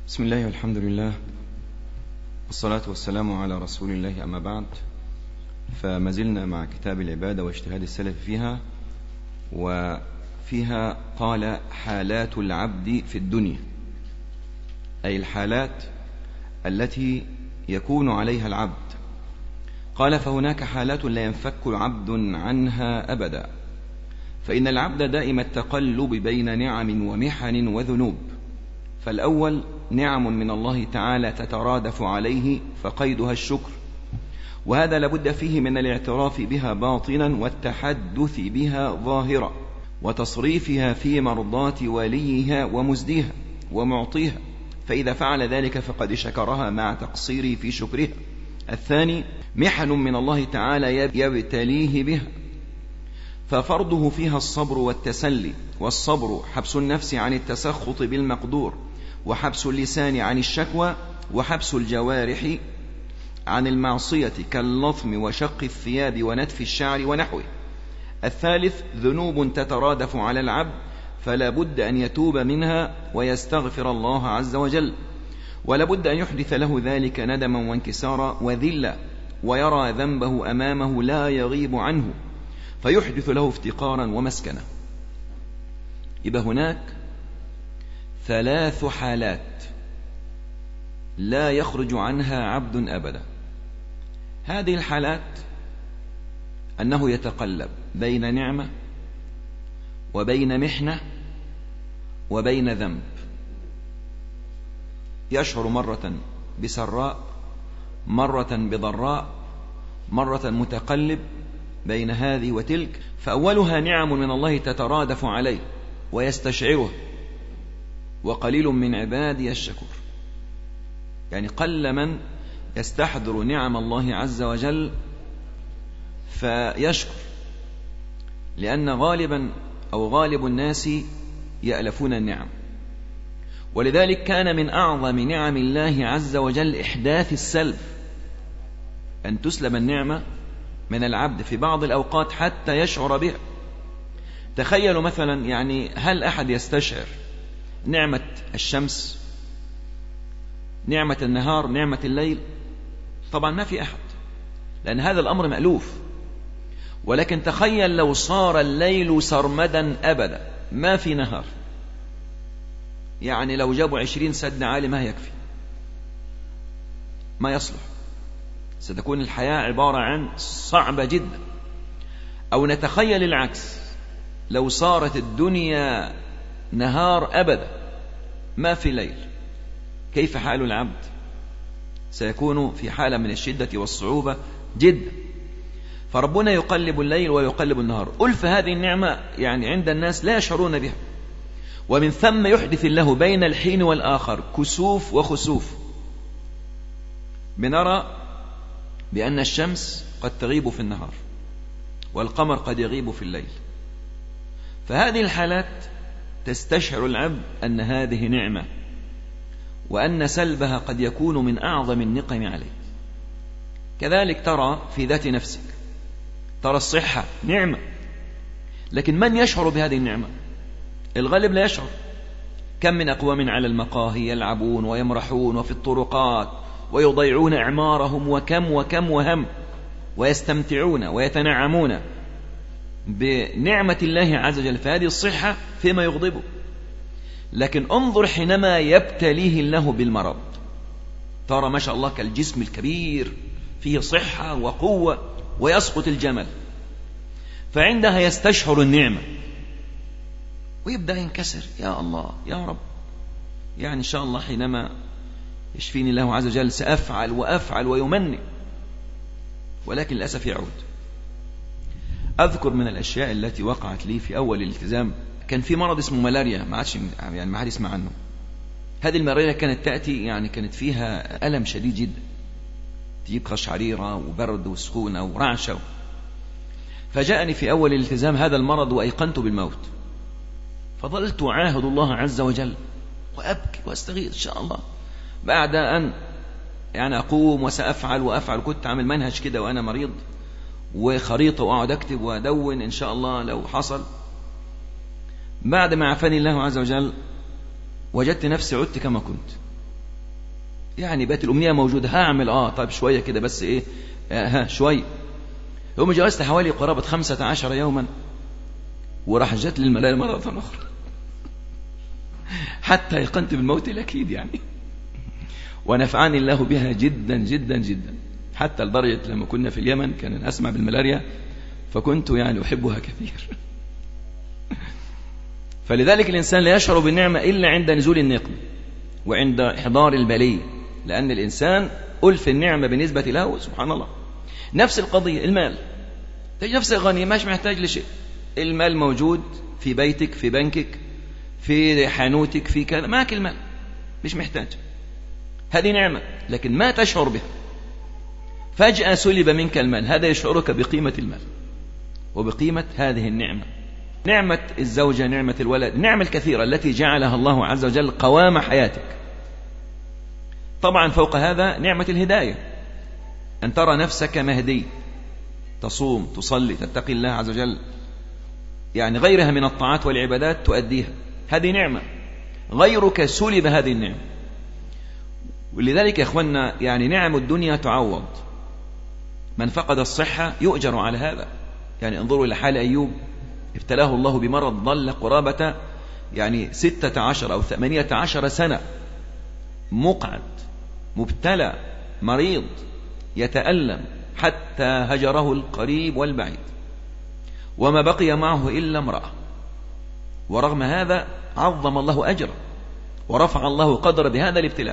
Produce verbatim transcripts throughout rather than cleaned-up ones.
بسم الله والحمد لله والصلاة والسلام على رسول الله، أما بعد، فما زلنا مع كتاب العبادة واجتهاد السلف فيها، وفيها قال حالات العبد في الدنيا، أي الحالات التي يكون عليها العبد. قال فهناك حالات لا ينفك عبد عنها أبدا، فإن العبد دائم التقلب بين نعم ومحن وذنوب. فالأول نعم من الله تعالى تترادف عليه فقيدها الشكر، وهذا لابد فيه من الاعتراف بها باطنا والتحدث بها ظاهرا وتصريفها في مرضاة وليها ومزديها ومعطيها، فإذا فعل ذلك فقد شكرها مع تقصيره في شكرها. الثاني محن من الله تعالى يبتليه بها، ففرضه فيها الصبر والتسلي، والصبر حبس النفس عن التسخط بالمقدور، وحبس اللسان عن الشكوى، وحبس الجوارح عن المعصية كاللطم وشق الثياب ونتف الشعر ونحوه. الثالث ذنوب تترادف على العبد فلا بد أن يتوب منها ويستغفر الله عز وجل، ولا بد أن يحدث له ذلك ندما وانكسارا وذلا، ويرى ذنبه أمامه لا يغيب عنه فيحدث له افتقارا ومسكنة. يبقى هناك ثلاث حالات لا يخرج عنها عبد أبدا. هذه الحالات أنه يتقلب بين نعمة وبين محنة وبين ذنب، يشعر مرة بسراء، مرة بضراء، مرة متقلب بين هذه وتلك. فأولها نعم من الله تترادف عليه ويستشعره، وقليل من عبادي الشكور. يعني قل من يستحضر نعم الله عز وجل فيشكر، لأن غالبا أو غالب الناس يألفون النعم. ولذلك كان من أعظم نعم الله عز وجل إحداث السلب، أن تسلب النعمة من العبد في بعض الأوقات حتى يشعر بها. تخيلوا مثلا، يعني هل أحد يستشعر نعمة الشمس، نعمة النهار، نعمة الليل؟ طبعا ما في أحد، لأن هذا الأمر مألوف. ولكن تخيل لو صار الليل سرمدا أبدا، ما في نهار، يعني لو جابوا عشرين سد عالي ما يكفي، ما يصلح، ستكون الحياة عبارة عن صعبة جدا. أو نتخيل العكس، لو صارت الدنيا نهار أبدا ما في ليل، كيف حال العبد؟ سيكون في حالة من الشدة والصعوبة جدا. فربنا يقلب الليل ويقلب النهار. ألف هذه النعمة يعني عند الناس لا يشعرون بها، ومن ثم يحدث الله بين الحين والآخر كسوف وخسوف. بنرى بأن الشمس قد تغيب في النهار والقمر قد يغيب في الليل، فهذه الحالات تستشعر العبد أن هذه نعمة، وأن سلبها قد يكون من أعظم النقم عليه. كذلك ترى في ذات نفسك، ترى الصحة نعمة، لكن من يشعر بهذه النعمة؟ الغالب لا يشعر. كم من أقوام على المقاهي يلعبون ويمرحون وفي الطرقات ويضيعون أعمارهم، وكم وكم وهم، ويستمتعون ويتنعمون بنعمة الله عز وجل، فهذه الصحة فيما يغضبه. لكن انظر حينما يبتليه الله بالمرض، ترى ما شاء الله كالجسم الكبير فيه صحة وقوة ويسقط الجمل، فعندها يستشعر النعمة ويبدأ ينكسر، يا الله يا رب، يعني إن شاء الله حينما يشفيني الله عز وجل سأفعل وأفعل ويمني، ولكن للأسف يعود. أذكر من الأشياء التي وقعت لي في أول الالتزام، كان في مرض اسمه ملاريا، ما عادش يعني ما حد يسمع عنه. هذه الملاريا كانت تأتي يعني كانت فيها ألم شديد جدا، تجيب قشعريرة وبرد وسخونة ورعشة. فجاءني في أول الالتزام هذا المرض وأيقنت بالموت، فظلت أعاهد الله عز وجل وأبكي وأستغيث إن شاء الله، بعد أن يعني أقوم وسأفعل وأفعل. كنت عامل منهج كده وأنا مريض وخريطة وأقعد أكتب وأدون إن شاء الله لو حصل. بعد ما عافاني الله عز وجل وجدت نفسي عدت كما كنت، يعني بقت الأمنية موجودة، هعمل آه طيب شوية كده بس إيه آه ها شوية. يوم جلست حوالي قرابة خمسة عشر يوما وراح جت لي الملائكة مرة أخرى حتى يقنت بالموت الأكيد يعني. ونفعني الله بها جدا جدا جدا، حتى لدرجة لما كنا في اليمن كان أسمع بالملاريا فكنت يعني أحبها كثير. فلذلك الإنسان لا يشعر بالنعمة إلا عند نزول النقم وعند إحضار البلية، لأن الإنسان ألف النعمة بالنسبة له سبحان الله. نفس القضية المال، تجد نفسك غني مش محتاج لشيء، المال موجود في بيتك في بنكك في حانوتك في كذا، معك المال مش محتاج، هذه نعمة لكن ما تشعر بها. فجأة سلب منك المال، هذا يشعرك بقيمة المال وبقيمة هذه النعمة، نعمة الزوجة، نعمة الولد، نعمة الكثيرة التي جعلها الله عز وجل قوام حياتك. طبعا فوق هذا نعمة الهداية، أن ترى نفسك مهدي، تصوم تصلي تتقي الله عز وجل، يعني غيرها من الطاعات والعبادات تؤديها، هذه نعمة. غيرك سلب هذه النعمة. ولذلك يا أخوانا يعني نعم الدنيا تعوض، من فقد الصحة يؤجر على هذا. يعني انظروا إلى حال أيوب، ابتلاه الله بمرض ظل قرابة يعني ستة عشر أو ثمانية عشر سنة مقعد مبتلى مريض يتألم حتى هجره القريب والبعيد، وما بقي معه إلا امرأة، ورغم هذا عظم الله أجره ورفع الله قدر بهذا الابتلاء.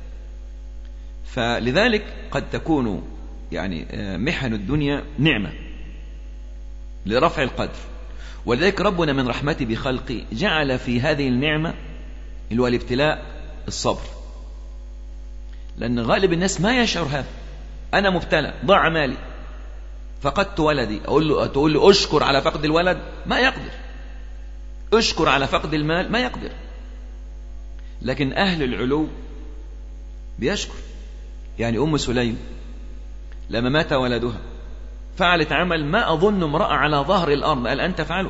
فلذلك قد تكون يعني محن الدنيا نعمة لرفع القدر، ولذلك ربنا من رحمته بخلقه جعل في هذه النعمة اللي هو الابتلاء الصبر، لأن غالب الناس ما يشعر هذا. أنا مبتلى، ضاع مالي، فقدت ولدي، أقول له تقول له أشكر على فقد الولد، ما يقدر. أشكر على فقد المال، ما يقدر. لكن أهل العلو بيشكر. يعني أم سليم لما مات ولدها فعلت عمل ما أظن امرأة على ظهر الأرض الآن تفعله،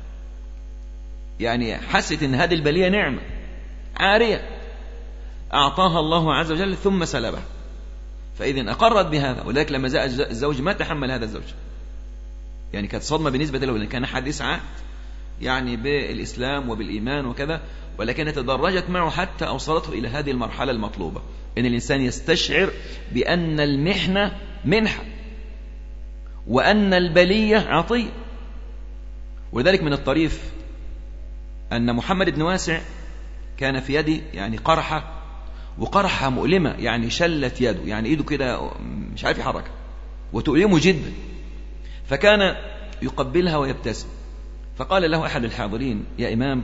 يعني حست إن هذه البلية نعمة عارية أعطاها الله عز وجل ثم سلبها، فإذن أقرت بهذا. ولذلك لما جاء الزوج ما تحمل هذا الزوج، يعني كانت صدمة بالنسبة له، لأن كان حديث عهد يعني بالإسلام وبالإيمان وكذا، ولكن تدرجت معه حتى أوصلته إلى هذه المرحلة المطلوبة، إن الإنسان يستشعر بأن المحنة منحة وأن البلية عطية. ولذلك من الطريف أن محمد بن واسع كان في يده يعني قرحة، وقرحة مؤلمة، يعني شلت يده، يعني إيده كده مش عارف يحركها وتؤلمه جدا، فكان يقبلها ويبتسم. فقال له أحد الحاضرين: يا إمام،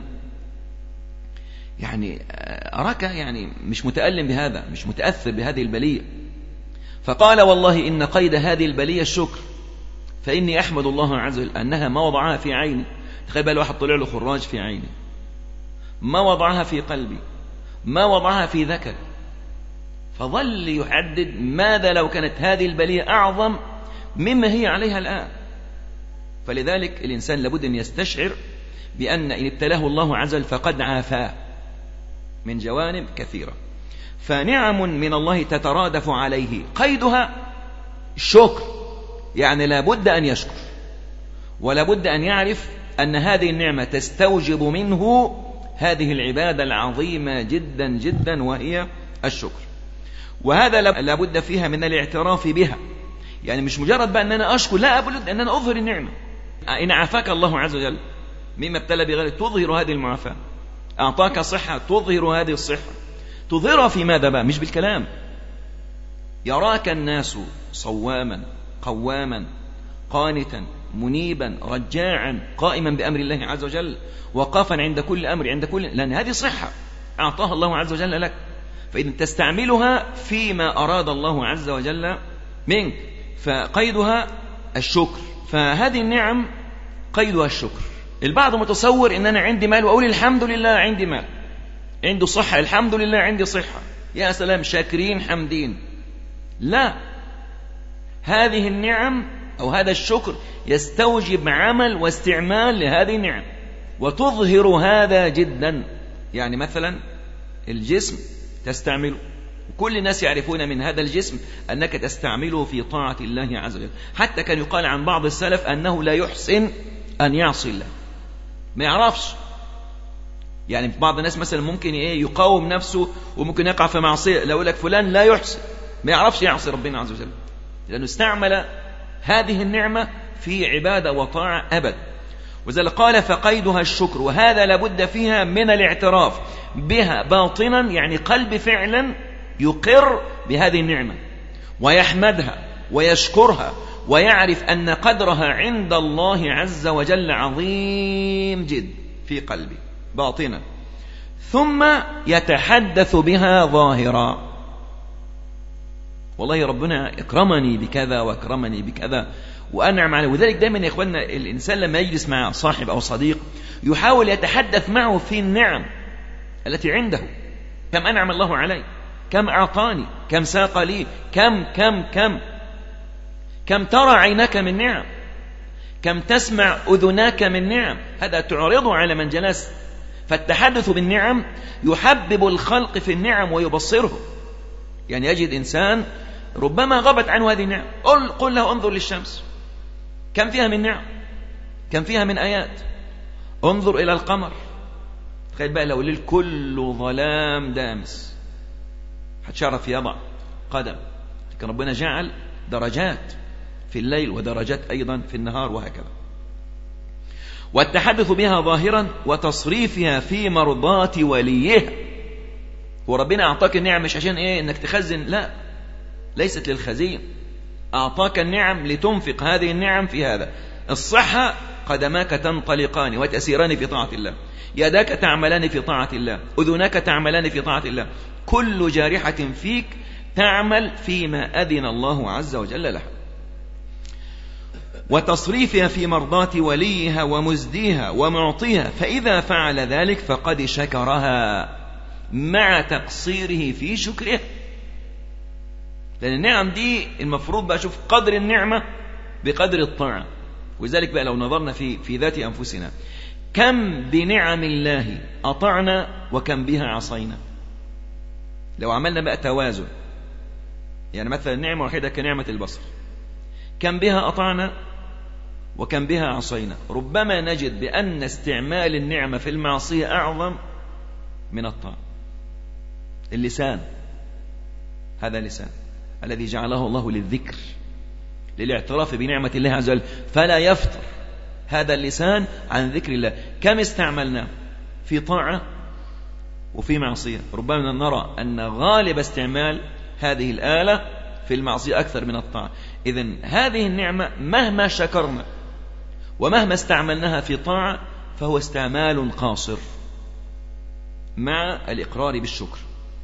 يعني أراك يعني مش متألم بهذا، مش متأثر بهذه البلية. فقال: والله إن قيد هذه البلية الشكر، فإني أحمد الله عز وجل أنها ما وضعها في عيني. تخيل بقى الواحد طلع له خراج في عيني، ما وضعها في قلبي، ما وضعها في ذكر. فظل يحدد ماذا لو كانت هذه البلية أعظم مما هي عليها الآن. فلذلك الإنسان لابد أن يستشعر بأن إن ابتلاه الله عز وجل فقد عافاه من جوانب كثيرة. فنعم من الله تترادف عليه، قيدها الشكر، يعني لابد أن يشكر، ولابد أن يعرف أن هذه النعمة تستوجب منه هذه العبادة العظيمة جدا جدا وهي الشكر. وهذا لابد فيها من الاعتراف بها، يعني مش مجرد بأن أنا أشكر، لا، أبدا أن أنا أظهر النعمة. إن عافاك الله عز وجل مما ابتلى بغيرك تظهر هذه المعافاة، أعطاك صحة تظهر هذه الصحة. تظهرها في ماذا بقى؟ مش بالكلام. يراك الناس صواما قواما قانتا منيبا رجاعا قائما بأمر الله عز وجل وقافا عند كل أمر، عند كل، لأن هذه صحة أعطاها الله عز وجل لك، فإذا تستعملها فيما أراد الله عز وجل منك. فقيدها الشكر. فهذه النعم قيدها الشكر. البعض متصور إن أنا عندي مال وأقول الحمد لله عندي مال، عنده صحة الحمد لله عندي صحة، يا سلام شاكرين حمدين. لا، هذه النعم أو هذا الشكر يستوجب عمل واستعمال لهذه النعم، وتظهر هذا جدا. يعني مثلا الجسم تستعمله وكل الناس يعرفون من هذا الجسم أنك تستعمله في طاعة الله عز وجل. حتى كان يقال عن بعض السلف أنه لا يحسن أن يعصي الله، ما يعرفش. يعني بعض الناس مثلا ممكن إيه يقاوم نفسه وممكن يقع في معصية، لو لك فلان لا يحسن، ما يعرفش يعصي ربنا عز وجل، لأنه استعمل هذه النعمة في عبادة وطاعة أبد. وذلك قال فقيدها الشكر، وهذا لابد فيها من الاعتراف بها باطنا، يعني قلب فعلا يقر بهذه النعمة ويحمدها ويشكرها ويعرف أن قدرها عند الله عز وجل عظيم جدا في قلبه باطنا، ثم يتحدث بها ظاهرا. والله ربنا اكرمني بكذا واكرمني بكذا وأنعم عليه. وذلك دائما يا إخواننا الإنسان لما يجلس مع صاحب أو صديق يحاول يتحدث معه في النعم التي عنده، كم أنعم الله علي، كم أعطاني، كم ساق لي، كم كم كم كم ترى عينك من نعم، كم تسمع أذناك من نعم. هذا تعرض على من جلس. فالتحدث بالنعم يحبب الخلق في النعم ويبصره. يعني يجد إنسان ربما غابت عنه هذه النعم، قل, قل له انظر للشمس كم فيها من نعم، كم فيها من آيات. انظر إلى القمر، تخيل بقى لو الليل كله ظلام دامس هتشعرف يضع قدم. لكن ربنا جعل درجات في الليل ودرجات أيضا في النهار وهكذا. والتحدث بها ظاهرا وتصريفها في مرضاة وليها. وربنا أعطاك النعم مش عشان إيه إنك تخزن، لا، ليست للخزين. أعطاك النعم لتنفق هذه النعم في هذا. الصحة قدماك تنطلقان وتسيران في طاعة الله، يداك تعملان في طاعة الله، أذناك تعملان في طاعة الله، كل جارحة فيك تعمل فيما أذن الله عز وجل لها. وتصريفها في مرضاة وليها ومزديها ومعطيها، فإذا فعل ذلك فقد شكرها مع تقصيره في شكرها. لأن النعم دي المفروض بقى شوف قدر النعمة بقدر الطاعة. ولذلك بقى لو نظرنا في في ذات أنفسنا كم بنعم الله أطعنا وكم بها عصينا. لو عملنا بقى توازن، يعني مثلا النعمة واحدة كنعمة البصر، كم بها أطعنا وكم بها عصينا، ربما نجد بأن استعمال النعمة في المعصية أعظم من الطاعة. اللسان، هذا لسان الذي جعله الله للذكر، للاعتراف بنعمة الله عز وجل، فلا يفتر هذا اللسان عن ذكر الله. كم استعملنا في طاعة وفي معصية. ربما نرى أن غالب استعمال هذه الآلة في المعصية أكثر من الطاعة. إذن هذه النعمة مهما شكرنا ومهما استعملناها في طاعة فهو استعمال قاصر مع الإقرار بالشكر.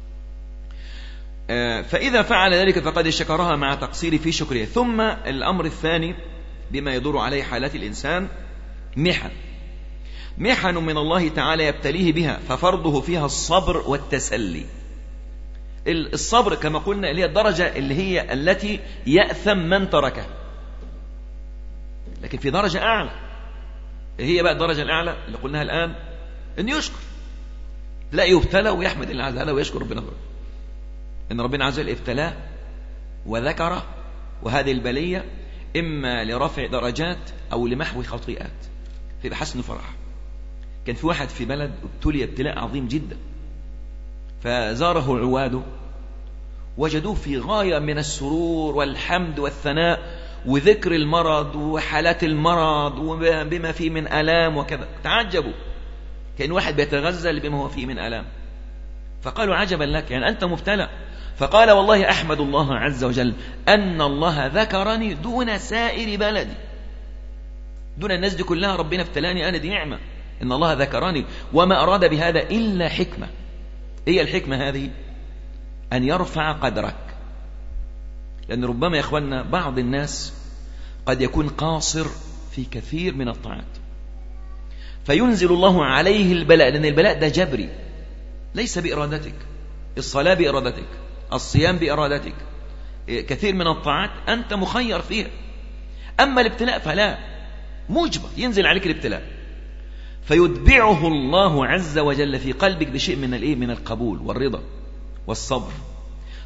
فإذا فعل ذلك فقد شكرها مع تقصير في شكره. ثم الأمر الثاني بما يدور عليه حالات الإنسان محن محن من الله تعالى يبتليه بها، ففرضه فيها الصبر والتسلي. الصبر كما قلنا اللي هي الدرجة اللي هي التي يأثم من تركها، لكن في درجة أعلى هي بقى الدرجة الأعلى اللي قلناها الآن، أن يشكر، لا يبتلى ويحمد الله عز وجل ويشكر ربنا. إن ربنا عز وجل ابتلاه وذكره، وهذه البلية إما لرفع درجات أو لمحو خطيئات، في حسن فرح. كان في واحد في بلد ابتلي ابتلاء عظيم جدا، فزاره عواده وجدوه في غاية من السرور والحمد والثناء وذكر المرض وحالات المرض وبما فيه من ألام وكذا. تعجبوا، كان واحد بيتغزل بما هو فيه من ألام. فقالوا عجبا لك، يعني أنت مبتلى؟ فقال والله أحمد الله عز وجل أن الله ذكرني دون سائر بلدي، دون الناس دي كلها ربنا ابتلاني أنا، دي نعمة إن الله ذكرني، وما أراد بهذا إلا حكمة. هي الحكمة هذه أن يرفع قدرك. لأن ربما يا إخواننا بعض الناس قد يكون قاصر في كثير من الطاعات فينزل الله عليه البلاء، لأن البلاء ده جبري ليس بإرادتك. الصلاة بإرادتك، الصيام بإرادتك، كثير من الطاعات أنت مخير فيها. أما الابتلاء فلا، مجبر ينزل عليك الابتلاء، فيتبعه الله عز وجل في قلبك بشيء من الايه من القبول والرضا والصبر.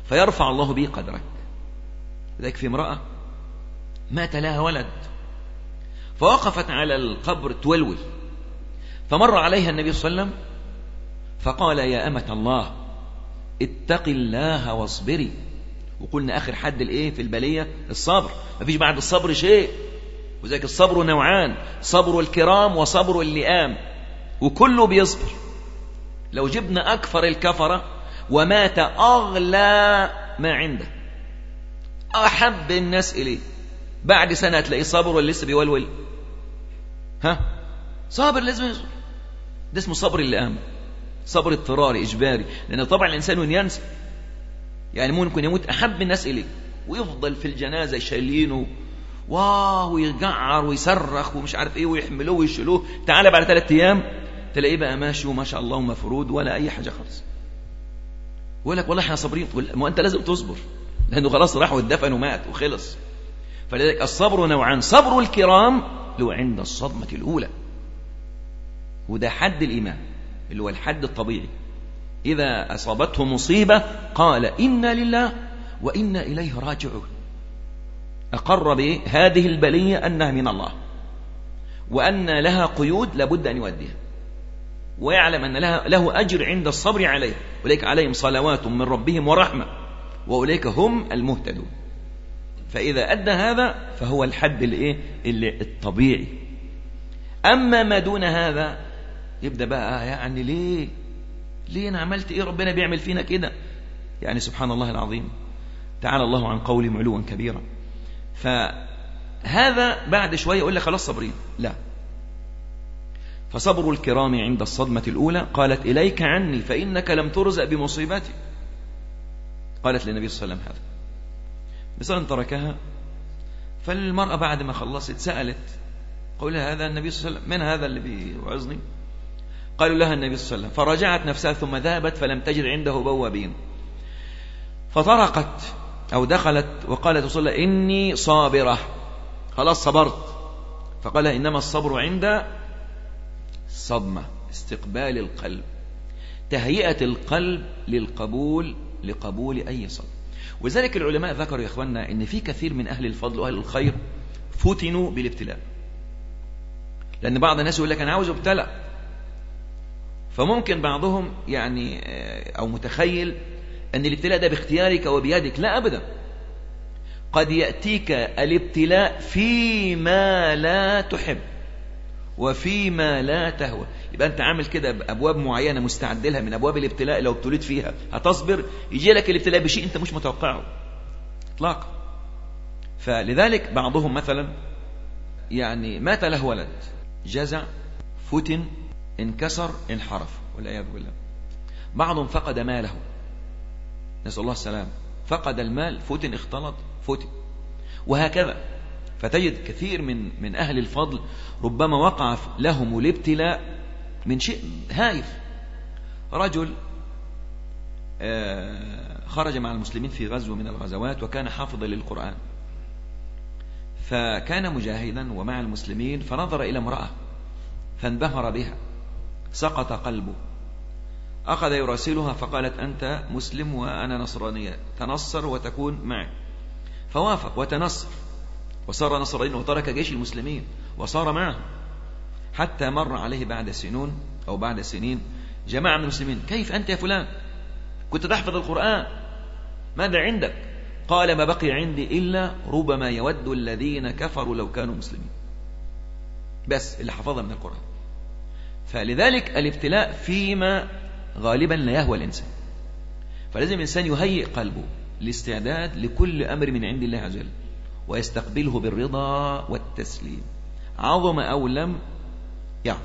فيرفع الله به قدرك. لذلك في امرأة مات لها ولد، فوقفت على القبر تولول، فمر عليها النبي صلى الله عليه وسلم فقال: يا أمة الله اتق الله واصبري. وقلنا آخر حد الإيه في البلية الصبر، ما فيش بعد الصبر شيء. وذلك الصبر نوعان: صبر الكرام وصبر اللئام، وكله بيصبر. لو جبنا أكفر الكفرة ومات أغلى ما عنده، أحب الناس إليه، بعد سنة تلاقيه صابر ولا لسه بيولول؟ ها، صابر، لازم يصبر. ده اسمه صبر اللئام، صبر اضطراري إجباري، لأن طبعا الإنسان ينسى، يعني ممكن يموت أحب الناس إليه ويفضل في الجنازة يشيلينه واه ويجعر ويصرخ ومش عارف ايه ويحملوه ويشيلوه، تعالى بعد ثلاث ايام تلاقيه بقى ماشي وما شاء الله ومفرود ولا اي حاجه خالص. يقول لك والله احنا صابرين، ما انت لازم تصبر لانه خلاص راح واتدفن ومات وخلص. فلذلك الصبر نوعان: صبر الكرام له عند الصدمه الاولى، وده حد الايمان اللي هو الحد الطبيعي. اذا اصابته مصيبه قال انا لله وانا اليه راجعون، أقر بهذه البلية أنها من الله، وأن لها قيود لابد أن يؤديها، ويعلم أن لها له أجر عند الصبر عليه. أولئك عليهم صلوات من ربهم ورحمة وأولئك هم المهتدون. فإذا أدى هذا فهو الحد الإيه الطبيعي. أما ما دون هذا يبدأ بقى يعني ليه ليه أنا عملت إيه؟ ربنا بيعمل فينا كده؟ يعني سبحان الله العظيم، تعالى الله عن قولهم علوا كبيرا. فهذا بعد شوية يقول لك خلاص صبرين، لا. فصبر الكرام عند الصدمة الأولى. قالت: إليك عني فإنك لم ترزق بمصيبتي. قالت للنبي صلى الله عليه وسلم هذا، مثلا تركها. فالمرأة بعد ما خلصت سألت، قال لها: هذا النبي صلى الله عليه وسلم، من هذا اللي بيوعظني؟ قالوا لها النبي صلى الله عليه وسلم. فرجعت نفسها ثم ذهبت فلم تجد عنده بوابين، فطرقت أو دخلت وقالت صلى الله عليه وسلم: إني صابرة، خلاص صبرت. فقال: إنما الصبر عند الصدمة، استقبال القلب، تهيئة القلب للقبول لقبول أي صدمة. وذلك العلماء ذكروا يا إخواننا إن في كثير من أهل الفضل وأهل الخير فتنوا بالابتلاء، لأن بعض الناس يقول لك أنا عاوز ابتلى، فممكن بعضهم يعني أو متخيل أن الابتلاء ده باختيارك وبيدك. لا أبدا، قد يأتيك الابتلاء فيما لا تحب وفيما لا تهوى. يبقى أنت عامل كده بأبواب معينة مستعد لها من أبواب الابتلاء، لو ابتليت فيها هتصبر، يجي لك الابتلاء بشيء أنت مش متوقعه إطلاقا. فلذلك بعضهم مثلا يعني مات له ولد، جزع، فتن، انكسر، انحرف والعياذ بالله. بعضهم فقد ماله، نسأل الله السلام، فقد المال، فتن، اختلط، فتن، وهكذا. فتجد كثير من من أهل الفضل ربما وقع لهم الابتلاء من شيء هايف. رجل خرج مع المسلمين في غزوة من الغزوات وكان حافظا للقرآن، فكان مجاهدا ومع المسلمين، فنظر إلى امرأة فانبهر بها، سقط قلبه، أخذ يراسلها فقالت: أنت مسلم وأنا نصرانية، تنصر وتكون معي. فوافق وتنصر وصار نصرانيا وترك جيش المسلمين وصار معهم، حتى مر عليه بعد سنون أو بعد سنين جماعة من المسلمين: كيف أنت يا فلان؟ كنت تحفظ القرآن، ماذا عندك؟ قال: ما بقي عندي إلا ربما يود الذين كفروا لو كانوا مسلمين، بس اللي حفظها من القرآن. فلذلك الابتلاء فيما غالبا لا يهوى الإنسان، فلازم الإنسان يهيئ قلبه لاستعداد لكل أمر من عند الله عز وجل ويستقبله بالرضا والتسليم، عظم أو لم يعظم.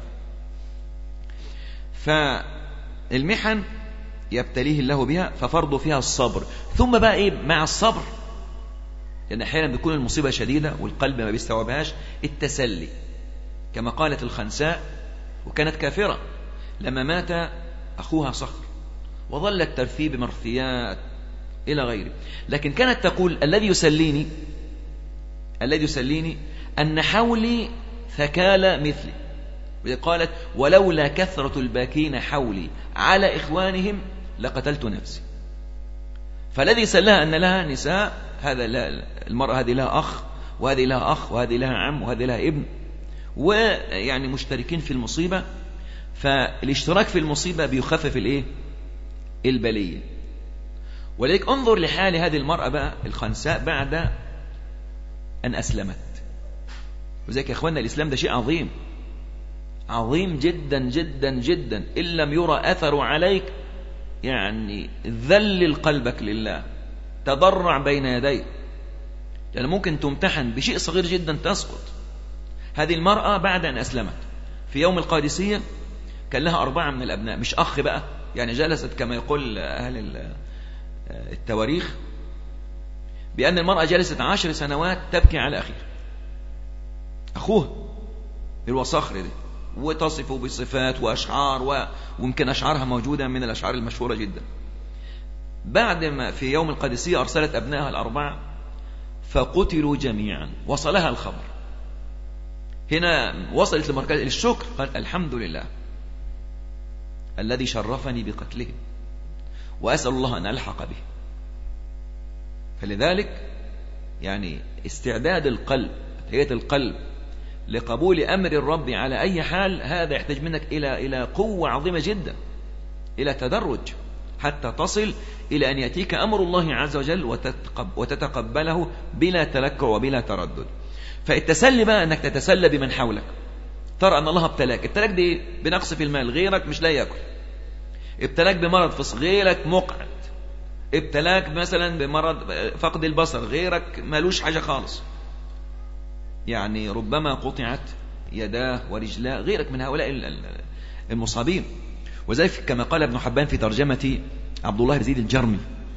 فالمحن يبتليه الله بها، ففرض فيها الصبر. ثم بقى إيه مع الصبر؟ لأن أحيانا بيكون المصيبة شديدة والقلب ما بيستوعبهاش، التسلي، كما قالت الخنساء وكانت كافرة لما مات أخوها صخر وظلت ترثي بمرثيات إلى غيره، لكن كانت تقول: الذي يسليني الذي يسليني أن حولي ثكالى مثلي. قالت: ولولا كثرة الباكين حولي على إخوانهم لقتلت نفسي. فالذي سلها أن لها نساء، هذا لا، المرأة هذه لها أخ وهذه لها أخ وهذه لها عم وهذه لها ابن، ويعني مشتركين في المصيبة، فالاشتراك في المصيبة بيخفف الايه البلية. ولذلك انظر لحال هذه المرأة بقى الخنساء بعد أن أسلمت. وذلك يا إخواننا الإسلام ده شيء عظيم عظيم جدا جدا جدا. إن لم يرى أثر عليك يعني ذلل قلبك لله، تضرع بين يديه، لأن ممكن تمتحن بشيء صغير جدا تسقط. هذه المرأة بعد أن أسلمت في يوم القادسية كان لها أربعة من الأبناء، مش أخ بقى، يعني جلست كما يقول أهل التواريخ بأن المرأة جلست عشر سنوات تبكي على أخيه، أخوه الوصخر دي، وتصفه بصفات وأشعار، ويمكن أشعارها موجودة من الأشعار المشهورة جدا. بعد ما في يوم القادسية أرسلت أبنائها الأربعة فقتلوا جميعا، وصلها الخبر. هنا وصلت لمركز الشكر، قال الحمد لله الذي شرفني بقتله وأسأل الله أن ألحق به. فلذلك يعني استعداد القلب، تهيئة القلب لقبول أمر الرب على أي حال، هذا يحتاج منك إلى إلى قوة عظيمة جدا، إلى تدرج، حتى تصل إلى أن يأتيك أمر الله عز وجل وتتقبله بلا تلكع وبلا تردد. فالتسلي بقى أنك تتسلى بمن حولك، ترى أن الله ابتلاك. ابتلاك دي بنقص في المال، غيرك مش لا يأكل. ابتلاك بمرض في غيرك مقعد. ابتلاك مثلا بمرض فقد البصر، غيرك مالوش حاجة خالص، يعني ربما قطعت يداه ورجلاه، غيرك من هؤلاء المصابين. وذلك كما قال ابن حبان في ترجمة عبد الله بن زيد الجرمي،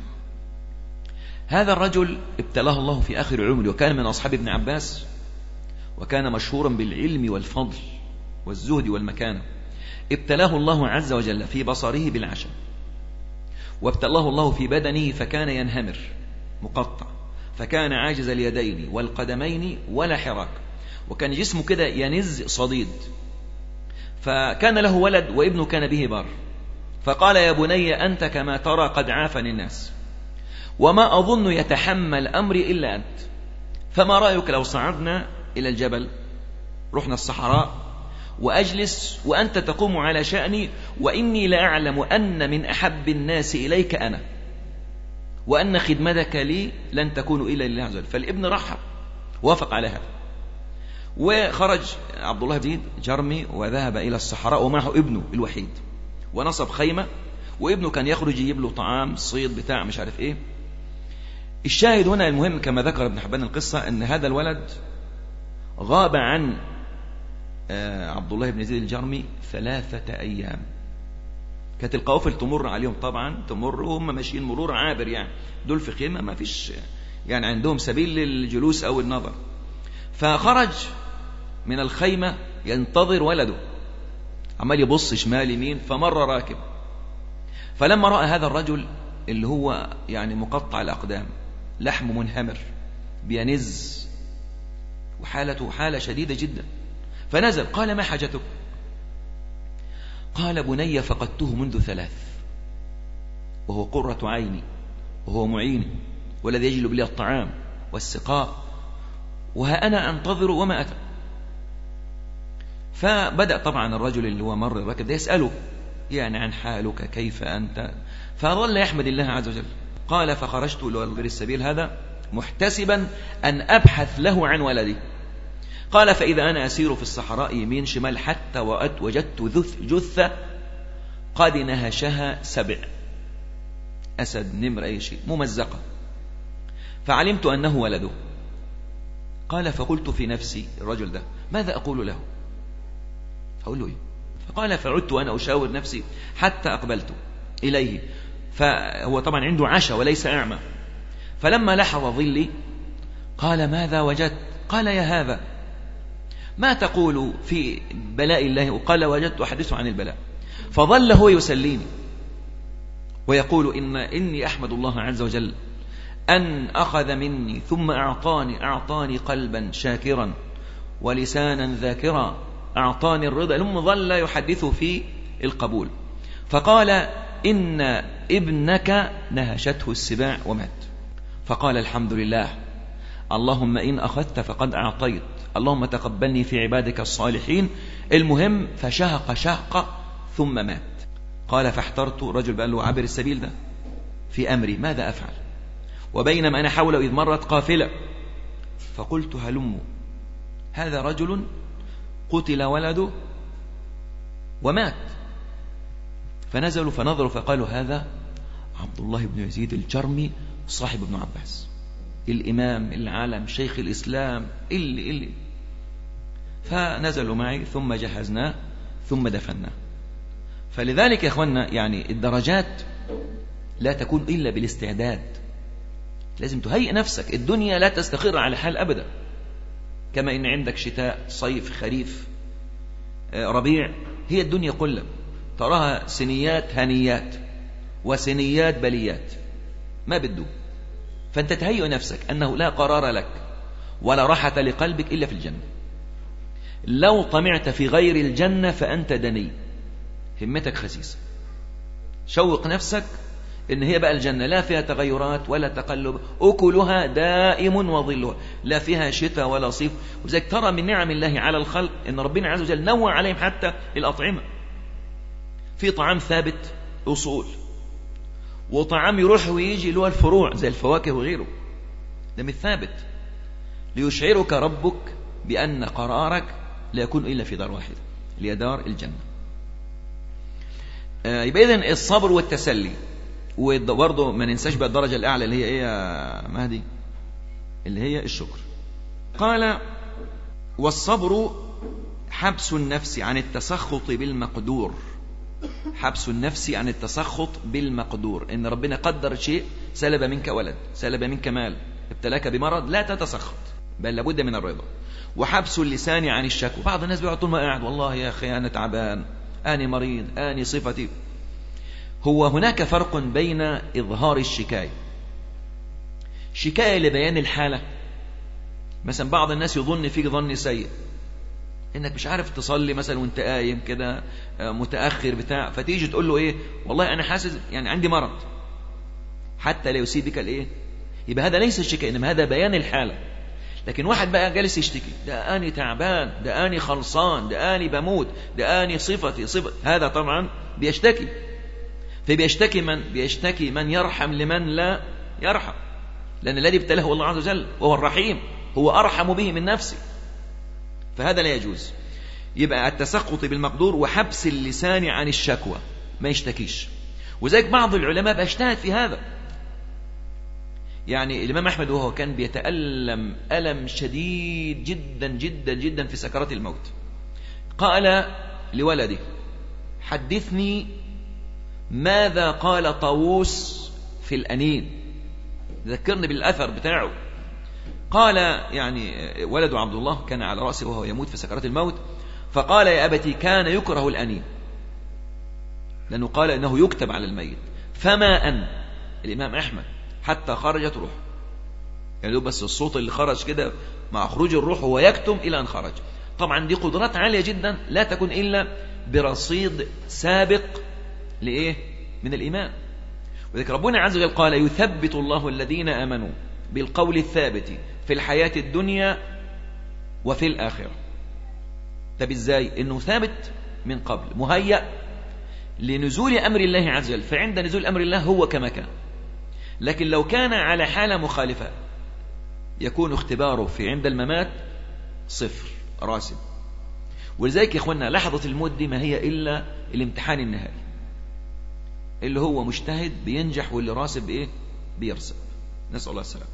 هذا الرجل ابتلاه الله في آخر عمره، وكان من أصحاب ابن عباس، وكان مشهورا بالعلم والفضل والزهد والمكانة. ابتلاه الله عز وجل في بصره بالعشم، وابتلاه الله في بدنه فكان ينهمر مقطع، فكان عاجز اليدين والقدمين ولا حراك، وكان جسمه كده ينز صديد. فكان له ولد وابنه كان به بار، فقال يا بني أنت كما ترى قد عافني الناس، وما أظن يتحمل أمري إلا أنت، فما رأيك لو صعدنا إلى الجبل، رحنا الصحراء، وأجلس وأنت تقوم على شأني، وإني لأعلم أن من أحب الناس إليك أنا، وأن خدمتك لي لن تكون إلا لله عز وجل. فالابن رحب وافق على هذا، وخرج عبد الله بن زيد جرمي وذهب إلى الصحراء ومعه ابنه الوحيد، ونصب خيمة، وابنه كان يخرج يجيب له طعام صيد بتاع مش عارف إيه. الشاهد هنا المهم كما ذكر ابن حبان القصة أن هذا الولد غاب عن عبد الله بن زيد الجرمي ثلاثة أيام. كانت القوافل تمر عليهم طبعا، تمر وهم ماشيين مرور عابر، يعني دول في خيمة ما فيش يعني عندهم سبيل للجلوس أو النظر. فخرج من الخيمة ينتظر ولده، عمال يبص شمال يمين، فمر راكب، فلما رأى هذا الرجل اللي هو يعني مقطع الأقدام، لحم منهمر بينز، وحالته حالة شديدة جدا، فنزل قال ما حاجتك؟ قال بني فقدته منذ ثلاث، وهو قرة عيني وهو معيني والذي يجلب لي الطعام والسقاء، وها أنا أنتظر وما أتى. فبدأ طبعا الرجل اللي هو مر الركب ده يسأله يعني عن حالك كيف أنت، فظل يحمد الله عز وجل. قال فخرجت لغير السبيل هذا محتسبا أن أبحث له عن ولدي. قال فإذا أنا أسير في الصحراء يمين شمال حتى وجدت جثة قد نهشها سبع، أسد نمر أي شيء، ممزقة، فعلمت أنه ولده. قال فقلت في نفسي الرجل ده ماذا أقول له؟ أقول له إيه؟ فقال فعدت وأنا أشاور نفسي حتى أقبلت إليه، فهو طبعا عنده عشاء وليس أعمى. فلما لحظ ظلي قال ماذا وجدت؟ قال يا هذا ما تقول في بلاء الله؟ وقال وجدت أحدثه عن البلاء. فظل هو يسليني ويقول إن إني أحمد الله عز وجل أن أخذ مني ثم أعطاني أعطاني قلبا شاكرا ولسانا ذاكرا، أعطاني الرضا. ثم ظل يحدثه في القبول. فقال إن ابنك نهشته السباع ومات. فقال الحمد لله، اللهم إن أخذت فقد أعطيت، اللهم تقبلني في عبادك الصالحين. المهم فشهق شهقة ثم مات. قال فاحترت، رجل بقى له عبر السبيل ده، في أمري ماذا أفعل، وبينما أنا حوله إذ مرت قافلة، فقلت هلموا، هذا رجل قتل ولده ومات. فنزلوا فنظروا فقالوا هذا عبد الله بن يزيد الجرمي صاحب ابن عباس، الإمام العالم شيخ الإسلام اللي اللي فنزلوا معي ثم جهزناه ثم دفناه. فلذلك يا أخوانا يعني الدرجات لا تكون إلا بالاستعداد، لازم تهيئ نفسك. الدنيا لا تستقر على حال أبدا، كما إن عندك شتاء صيف خريف ربيع، هي الدنيا كلها تراها سنيات هنيات وسنيات بليات ما بدو. فأنت تهيئ نفسك أنه لا قرار لك ولا راحة لقلبك إلا في الجنة. لو طمعت في غير الجنة فأنت دني، همتك خسيسة. شوق نفسك إن هي بقى الجنة لا فيها تغيرات ولا تقلب، أكلها دائم وظلها، لا فيها شتاء ولا صيف. وذلك ترى من نعم الله على الخلق إن ربنا عز وجل نوع عليهم حتى الأطعمة. في طعام ثابت أصول، وطعام يروح ويجي اللي هو الفروع زي الفواكه وغيره، ده مش ثابت، ليشعرك ربك بأن قرارك لا يكون إلا في دار واحدة، اللي هي دار الجنة. آه يبقى إذن الصبر والتسلي. وبرضه ما ننساش بقى الدرجة الأعلى اللي هي إيه يا مهدي؟ اللي هي الشكر. قال والصبر حبس النفس عن التسخط بالمقدور. حبس النفس عن التسخط بالمقدور، إن ربنا قدر شيء، سلب منك ولد، سلب منك مال، ابتلاك بمرض، لا تتسخط بل لابد من الرضا. وحبس اللسان عن الشكوى. بعض الناس بيقعد طول ما قاعد والله يا أخي أنا تعبان، أنا مريض، أنا صفتي. هو هناك فرق بين إظهار الشكاية، شكاية لبيان الحالة. مثلا بعض الناس يظن فيك ظن سيء، انك مش عارف تصلي مثلا وانت قايم كده متأخر بتاع، فتيجي تقول له ايه والله انا حاسس يعني عندي مرض، حتى لا يصيب بك الايه. يبقى هذا ليس الشكاية، انما هذا بيان الحالة. لكن واحد بقى جالس يشتكي، ده اني تعبان، ده اني خلصان، ده اني بموت، ده اني صفتي صفة، هذا طبعا بيشتكي. فبيشتكي من بيشتكي من يرحم لمن لا يرحم، لأن الذي ابتلاه هو الله عز وجل وهو الرحيم، هو أرحم به من نفسه، فهذا لا يجوز. يبقى التسخط بالمقدور وحبس اللسان عن الشكوى، ما يشتكيش. وذلك بعض العلماء بيجتهد في هذا. يعني الإمام أحمد وهو كان بيتألم ألم شديد جدا جدا جدا في سكرات الموت، قال لولده حدثني ماذا قال طاووس في الأنين، ذكرني بالأثر بتاعه. قال يعني ولده عبد الله كان على رأسه وهو يموت في سكرات الموت، فقال يا أبتي كان يكره الأنين، لأنه قال إنه يكتب على الميت. فما أن الإمام أحمد حتى خرجت روح، يعني بس الصوت اللي خرج كده مع خروج الروح هو يكتم إلى أن خرج. طبعا دي قدرات عالية جدا لا تكون إلا برصيد سابق لإيه؟ من الإيمان. وذلك ربنا عز وجل قال يثبت الله الذين آمنوا بالقول الثابت في الحياة الدنيا وفي الآخرة. طب إزاي؟ إنه ثابت من قبل، مهيأ لنزول أمر الله عز وجل، فعند نزول أمر الله هو كما كان. لكن لو كان على حالة مخالفة يكون اختباره في عند الممات صفر راسب. ولذلك يا إخوانا لحظة الموت دي ما هي إلا الامتحان النهائي، اللي هو مجتهد بينجح واللي راسب إيه؟ بيرسب. نسأل الله السلام.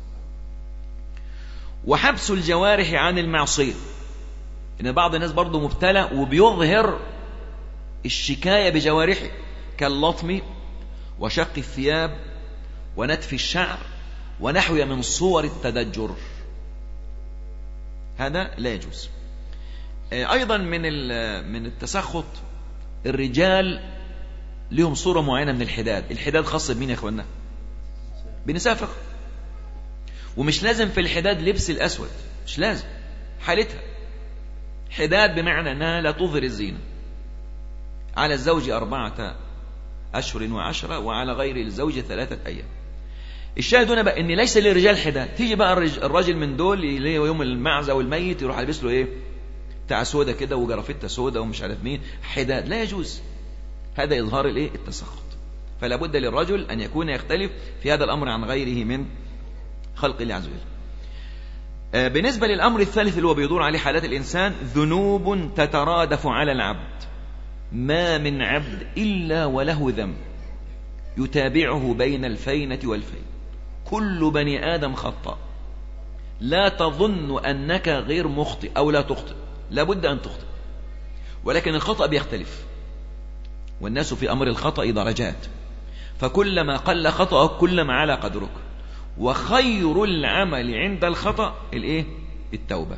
وحبس الجوارح عن المعصية، إن بعض الناس برضو مبتلى وبيظهر الشكاية بجوارحه كاللطم وشق الثياب ونتف الشعر ونحو من صور التدجر، هذا لا يجوز. أيضا من من التسخط الرجال لهم صورة معينة من الحداد. الحداد خاص بمين يا أخوانا؟ بنساء فقط. ومش لازم في الحداد لبس الأسود، مش لازم، حالتها حداد بمعنى أنها لا تظهر الزينة. على الزوج أربعة أشهر وعشرة، وعلى غير الزوج ثلاثة أيام. الشاهد هنا بقى إن ليس للرجال حداد. تيجي بقى الراجل من دول اللي هو يوم المعزة والميت يروح يلبس له إيه بتاع سودة كده وجرافته سودة ومش عارف مين حداد، لا يجوز. هذا إظهار الإيه التسخط. فلا بد للرجل أن يكون يختلف في هذا الأمر عن غيره من خلق الله عز وجل. بالنسبة للأمر الثالث اللي هو بيدور عليه حالات الإنسان، ذنوب تترادف على العبد. ما من عبد إلا وله ذنب يتابعه بين الفينة والفين. كل بني آدم خطأ. لا تظن أنك غير مخطئ أو لا تخطئ، لا بد أن تخطئ، ولكن الخطأ بيختلف، والناس في أمر الخطأ درجات، فكلما قل خطأك كلما على قدرك. وخير العمل عند الخطأ الإيه؟ التوبة.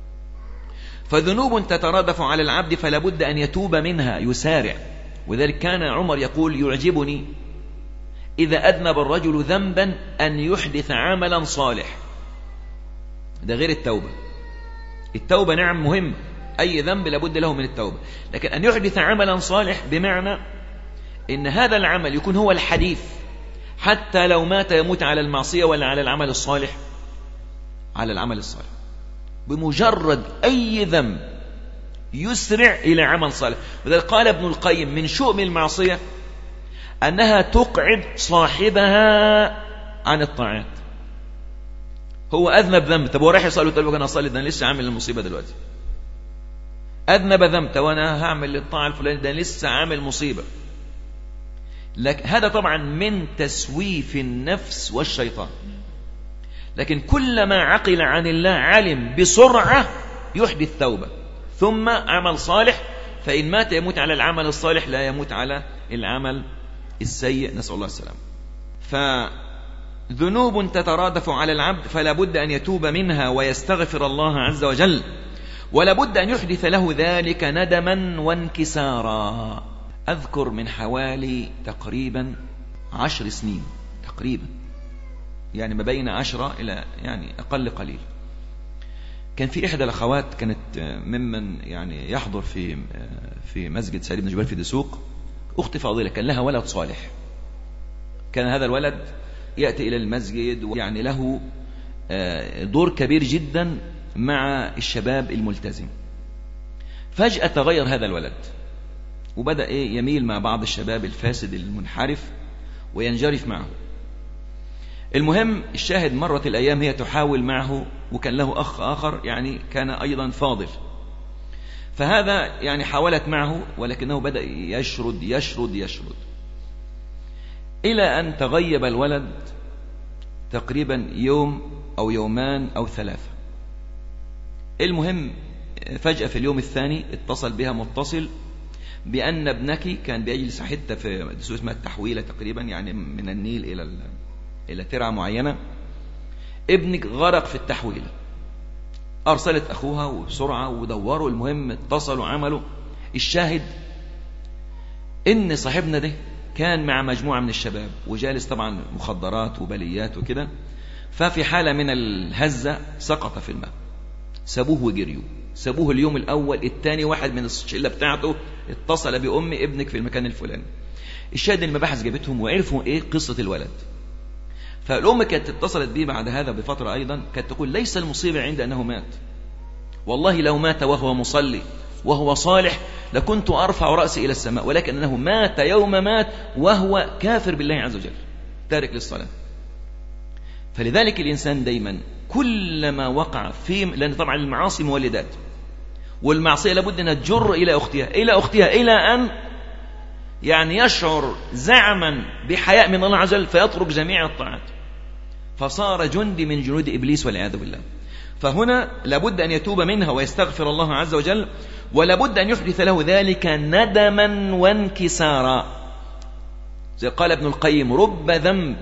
فذنوب تترادف على العبد فلا بد أن يتوب منها، يسارع. وذلك كان عمر يقول: يعجبني إذا أذنب الرجل ذنبا أن يحدث عملا صالح. ده غير التوبة. التوبة نعم مهم، أي ذنب لابد له من التوبة، لكن أن يحدث عملا صالح بمعنى إن هذا العمل يكون هو الحديث، حتى لو مات يموت على المعصية ولا على العمل الصالح، على العمل الصالح. بمجرد أي ذنب يسرع إلى عمل صالح. وذلك قال ابن القيم: من شؤم المعصية أنها تقعد صاحبها عن الطاعات. هو أذنب ذنب، طب هو رايح يصلي وتقول له أنا أصلي، ده أنا لسه عامل المصيبة دلوقتي. أذنب ذنب وأنا هعمل الطاعة الفلانية، ده لسه عامل مصيبة. لكن هذا طبعا من تسويف النفس والشيطان. لكن كلما عقل عن الله علم بسرعة يحدث توبة ثم عمل صالح، فإن مات يموت على العمل الصالح لا يموت على العمل السيء، نسأل الله السلام. فذنوب تترادف على العبد فلا بد أن يتوب منها ويستغفر الله عز وجل، ولا بد أن يحدث له ذلك ندما وانكسارا. أذكر من حوالي تقريبا عشر سنين تقريبا، يعني ما بين عشرة إلى يعني أقل قليل، كان في إحدى الأخوات كانت ممن يعني يحضر في في مسجد سعيد بن جبير في دسوق، أخت فاضلة، كان لها ولد صالح. كان هذا الولد يأتي إلى المسجد ويعني له دور كبير جدا مع الشباب الملتزم. فجأة تغير هذا الولد وبدأ إيه يميل مع بعض الشباب الفاسد المنحرف وينجرف معه. المهم الشاهد، مرت الأيام هي تحاول معه، وكان له أخ آخر يعني كان أيضا فاضل، فهذا يعني حاولت معه، ولكنه بدأ يشرد يشرد يشرد إلى أن تغيب الولد تقريبا يوم أو يومان أو ثلاثة. المهم فجأة في اليوم الثاني اتصل بها متصل بأن ابنك كان بيجلس حتة في دسوق اسمها التحويلة تقريبا، يعني من النيل إلى إلى ترعة معينة، ابنك غرق في التحويلة. أرسلت أخوها وبسرعة ودوروا، المهم اتصلوا عملوا. الشاهد إن صاحبنا ده كان مع مجموعة من الشباب وجالس طبعا مخدرات وبليات وكده، ففي حالة من الهزة سقط في الماء. سابوه وجريوا، سابوه اليوم الأول الثاني، واحد من الشلة بتاعته اتصل بأم ابنك في المكان الفلاني. الشاهد المباحث جابتهم وعرفوا إيه قصة الولد. فالأم كانت اتصلت بيه بعد هذا بفترة أيضا، كانت تقول: ليس المصيبة عند أنه مات، والله لو مات وهو مصلي وهو صالح لكنت أرفع رأسي إلى السماء، ولكن أنه مات يوم مات وهو كافر بالله عز وجل تارك للصلاة. فلذلك الإنسان دايما كلما وقع في، لأن طبعا المعاصي مولدات، والمعصية لابد أن تجر إلى أختها إلى أختها إلى أن يعني يشعر زعما بحياء من الله عز وجل فيترك جميع الطاعات، فصار جندي من جنود إبليس والعياذ بالله. فهنا لابد أن يتوب منها ويستغفر الله عز وجل، ولابد أن يحدث له ذلك ندما وانكسارا. زي قال ابن القيم: رب ذنب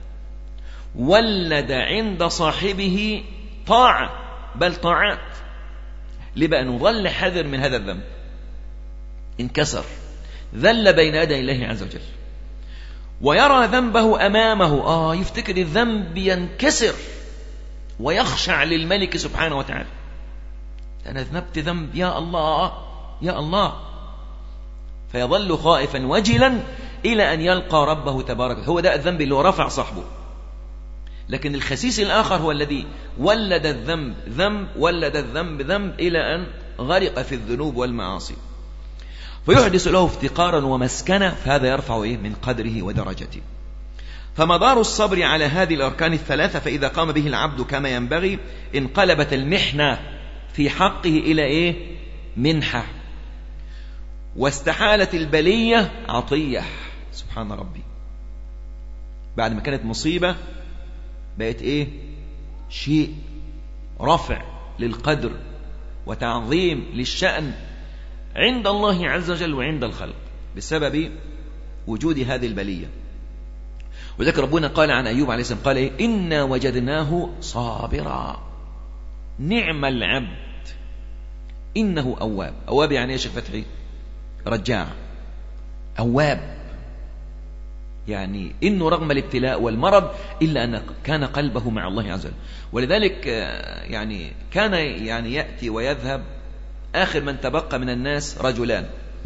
ولد عند صاحبه طاعة، بل طاعات. لبقى نظل حذر من هذا الذنب. انكسر، ذل بين يدي الله عز وجل، ويرى ذنبه أمامه. آه يفتكر الذنب ينكسر ويخشع للملك سبحانه وتعالى. أنا ذنبت ذنب، يا الله يا الله، فيظل خائفا وجلا إلى أن يلقى ربه تبارك. هو ده الذنب اللي هو رفع صاحبه. لكن الخسيس الآخر هو الذي ولد الذنب ذنب ولد الذنب ذنب إلى أن غرق في الذنوب والمعاصي، فيحدث له افتقارا ومسكنة، فهذا يرفع إيه من قدره ودرجته. فمدار الصبر على هذه الأركان الثلاثة، فإذا قام به العبد كما ينبغي انقلبت المحنة في حقه إلى إيه منحة، واستحالت البلية عطية. سبحان ربي، بعد ما كانت مصيبة بقت إيه شيء رفع للقدر وتعظيم للشأن عند الله عز وجل وعند الخلق بسبب وجود هذه البلية. وذلك ربنا قال عن أيوب عليه السلام قال إيه إنا وجدناه صابرا نعم العبد إنه أواب. أواب يعني إيش فتحي رجاع، أواب يعني إنه رغم الابتلاء والمرض إلا أن كان قلبه مع الله عز وجل. ولذلك يعني كان يعني يأتي ويذهب، آخر من تبقى من الناس رجلان،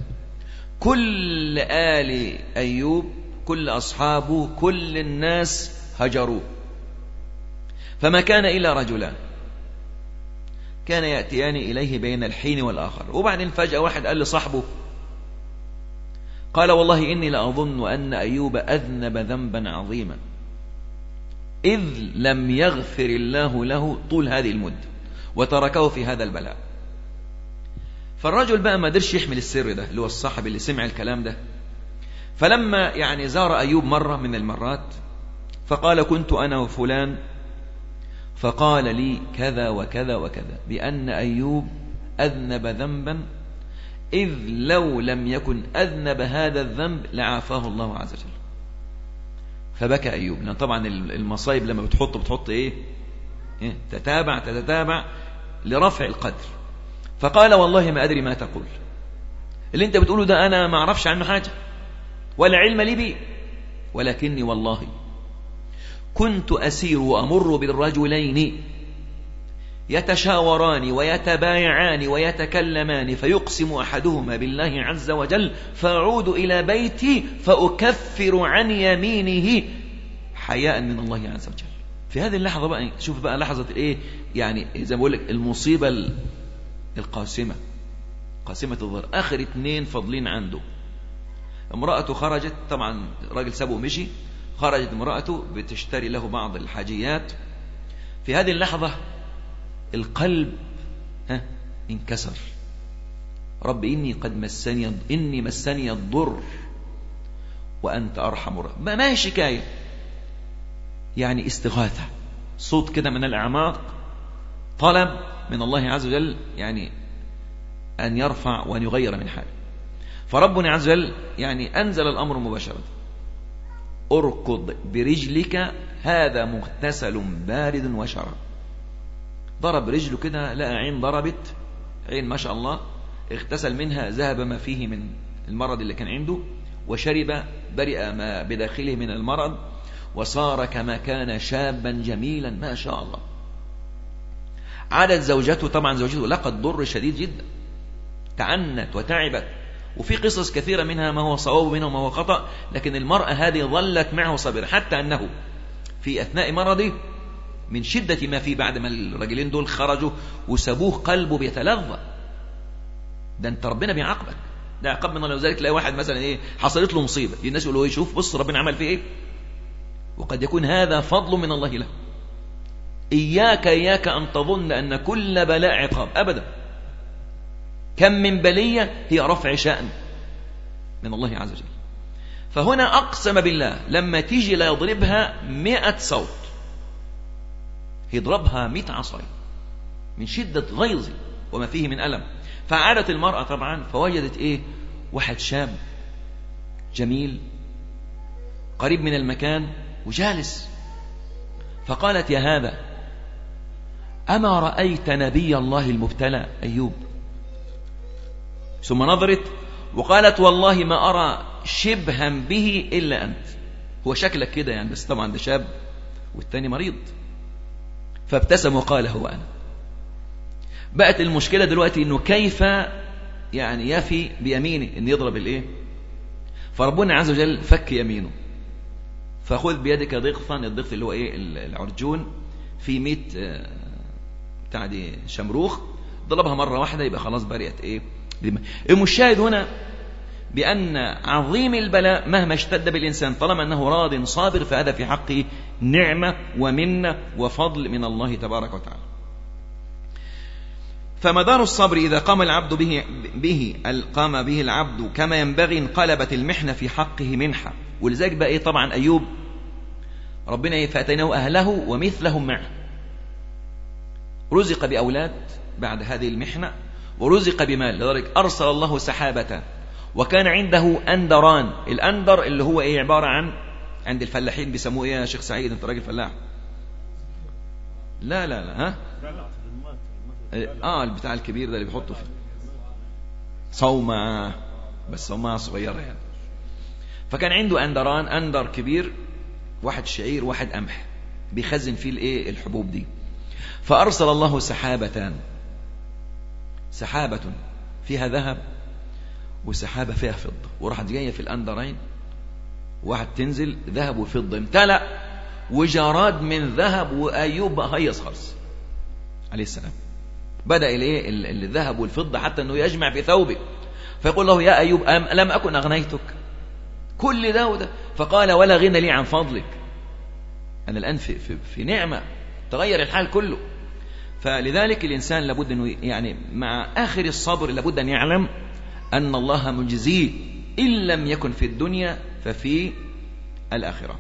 كل آل أيوب كل أصحابه كل الناس هجروه، فما كان إلا رجلان كان يأتيان إليه بين الحين والآخر. وبعدين فجأة واحد قال لصاحبه قال والله إني لأظن أن أيوب أذنب ذنبا عظيما إذ لم يغفر الله له طول هذه المدة وتركه في هذا البلاء. فالرجل بقى ما قدرش يحمل السر ده، اللي هو الصاحب اللي سمع الكلام ده. فلما يعني زار أيوب مرة من المرات فقال كنت أنا وفلان فقال لي كذا وكذا وكذا بأن أيوب أذنب ذنبا إذ لو لم يكن أذنب هذا الذنب لعافاه الله عز وجل. فبكى أيوب، لأن طبعا المصايب لما بتحط بتحط إيه؟ إيه؟ تتابع تتابع لرفع القدر. فقال والله ما أدري ما تقول، اللي أنت بتقوله ده أنا ما أعرفش عنه حاجة ولا علم لي به، ولكني والله كنت أسير وأمر بالرجلين يتشاوران ويتبايعان ويتكلمان فيقسم أحدهما بالله عز وجل فأعود إلى بيتي فأكفر عن يمينه حياء من الله عز وجل. في هذه اللحظة بقى شوف بقى لحظة إيه يعني زي ما بقول لك المصيبة القاسمة قاسمة الظهر. آخر اتنين فاضلين عنده، امرأته خرجت، طبعا راجل سابه ومشي، خرجت امرأته بتشتري له بعض الحاجيات. في هذه اللحظة القلب ها انكسر، رب إني قد مسني إني مسني الضر وأنت أرحم الراحمين. ما هي شكاية يعني استغاثة، صوت كده من الأعماق، طلب من الله عز وجل يعني أن يرفع وأن يغير من حاله. فربنا عز وجل يعني أنزل الأمر مباشرة، أركض برجلك هذا مغتسل بارد وشراب. ضرب رجله كده لقى عين ضربت، عين ما شاء الله، اغتسل منها ذهب ما فيه من المرض اللي كان عنده، وشرب برئ ما بداخله من المرض، وصار كما كان شابا جميلا ما شاء الله. عادت زوجته، طبعا زوجته لقت ضر شديد جدا، تعنت وتعبت، وفي قصص كثيرة منها ما هو صواب ومنها ما هو خطأ، لكن المرأة هذه ظلت معه صابرة، حتى أنه في أثناء مرضه من شدة ما فيه بعد ما الرجلين دول خرجوا وسابوه قلبه بيتلظى. ده انت ربنا بيعاقبك، ده عقاب من الله. وذلك تلاقي واحد مثلا ايه حصلت له مصيبة، الناس يقولوا ايه شوف بص ربنا عمل فيه ايه، وقد يكون هذا فضل من الله له. إياك إياك أن تظن أن كل بلاء عقاب، أبدا. كم من بلية هي رفع شأن من الله عز وجل. فهنا أقسم بالله لما تيجي لا يضربها مئة صوت، يضربها مئة عصاية من شدة غيظ وما فيه من ألم. فعادت المرأة طبعا فوجدت إيه واحد شاب جميل قريب من المكان وجالس، فقالت يا هذا أما رأيت نبي الله المبتلى أيوب؟ ثم نظرت وقالت والله ما أرى شبها به إلا أنت. هو شكلك كده يعني، بس طبعا ده شاب والتاني مريض. فابتسم وقال هو أنا. بقت المشكلة دلوقتي إنه كيف يعني يفي بيمينه إن يضرب الإيه. فربنا عز وجل فك يمينه، فخذ بيدك ضغطا، الضغط اللي هو ايه العرجون، في مئة بتاع دي شمروخ، ضربها مرة واحدة يبقى خلاص برئت ايه. المشاهد هنا بأن عظيم البلاء مهما اشتد بالإنسان طالما أنه راض صابر فهذا في حقه نعمة ومنة وفضل من الله تبارك وتعالى. فمدار الصبر إذا قام العبد به, به قام به العبد كما ينبغي انقلبت المحنة في حقه منحة. ولذلك بقى إيه طبعا أيوب ربنا فأتيناه أهله ومثلهم معه، رزق بأولاد بعد هذه المحنة ورزق بمال، لذلك أرسل الله سحابة وكان عنده أندران. الأندر اللي هو إيه عبارة عن عند الفلاحين بيسموه إيه يا شيخ سعيد، أنت راجل فلاح؟ لا لا لا ها آه البتاع الكبير ده اللي بيحطوا فيه صومعة، بس صومعة صغيرة يعني. فكان عنده أندران، أندر كبير، واحد شعير واحد قمح، بيخزن فيه الإيه الحبوب دي. فأرسل الله سحابتان، سحابة فيها ذهب وسحابة فيها فضة، وراحت جاية في الأندرين، واحد تنزل ذهب وفضة امتلأ وجراد من ذهب، وأيوب هيص خالص عليه السلام. بدأ الايه الذهب والفضة حتى انه يجمع في ثوبه، فيقول له يا أيوب أم لم أكن أغنيتك كل ده وده؟ فقال ولا غنى لي عن فضلك، أنا الآن في, في, في نعمة تغير الحال كله. فلذلك الإنسان لابد أنه يعني مع آخر الصبر لابد أن يعلم أن الله مجزيه إن لم يكن في الدنيا ففي الآخرة.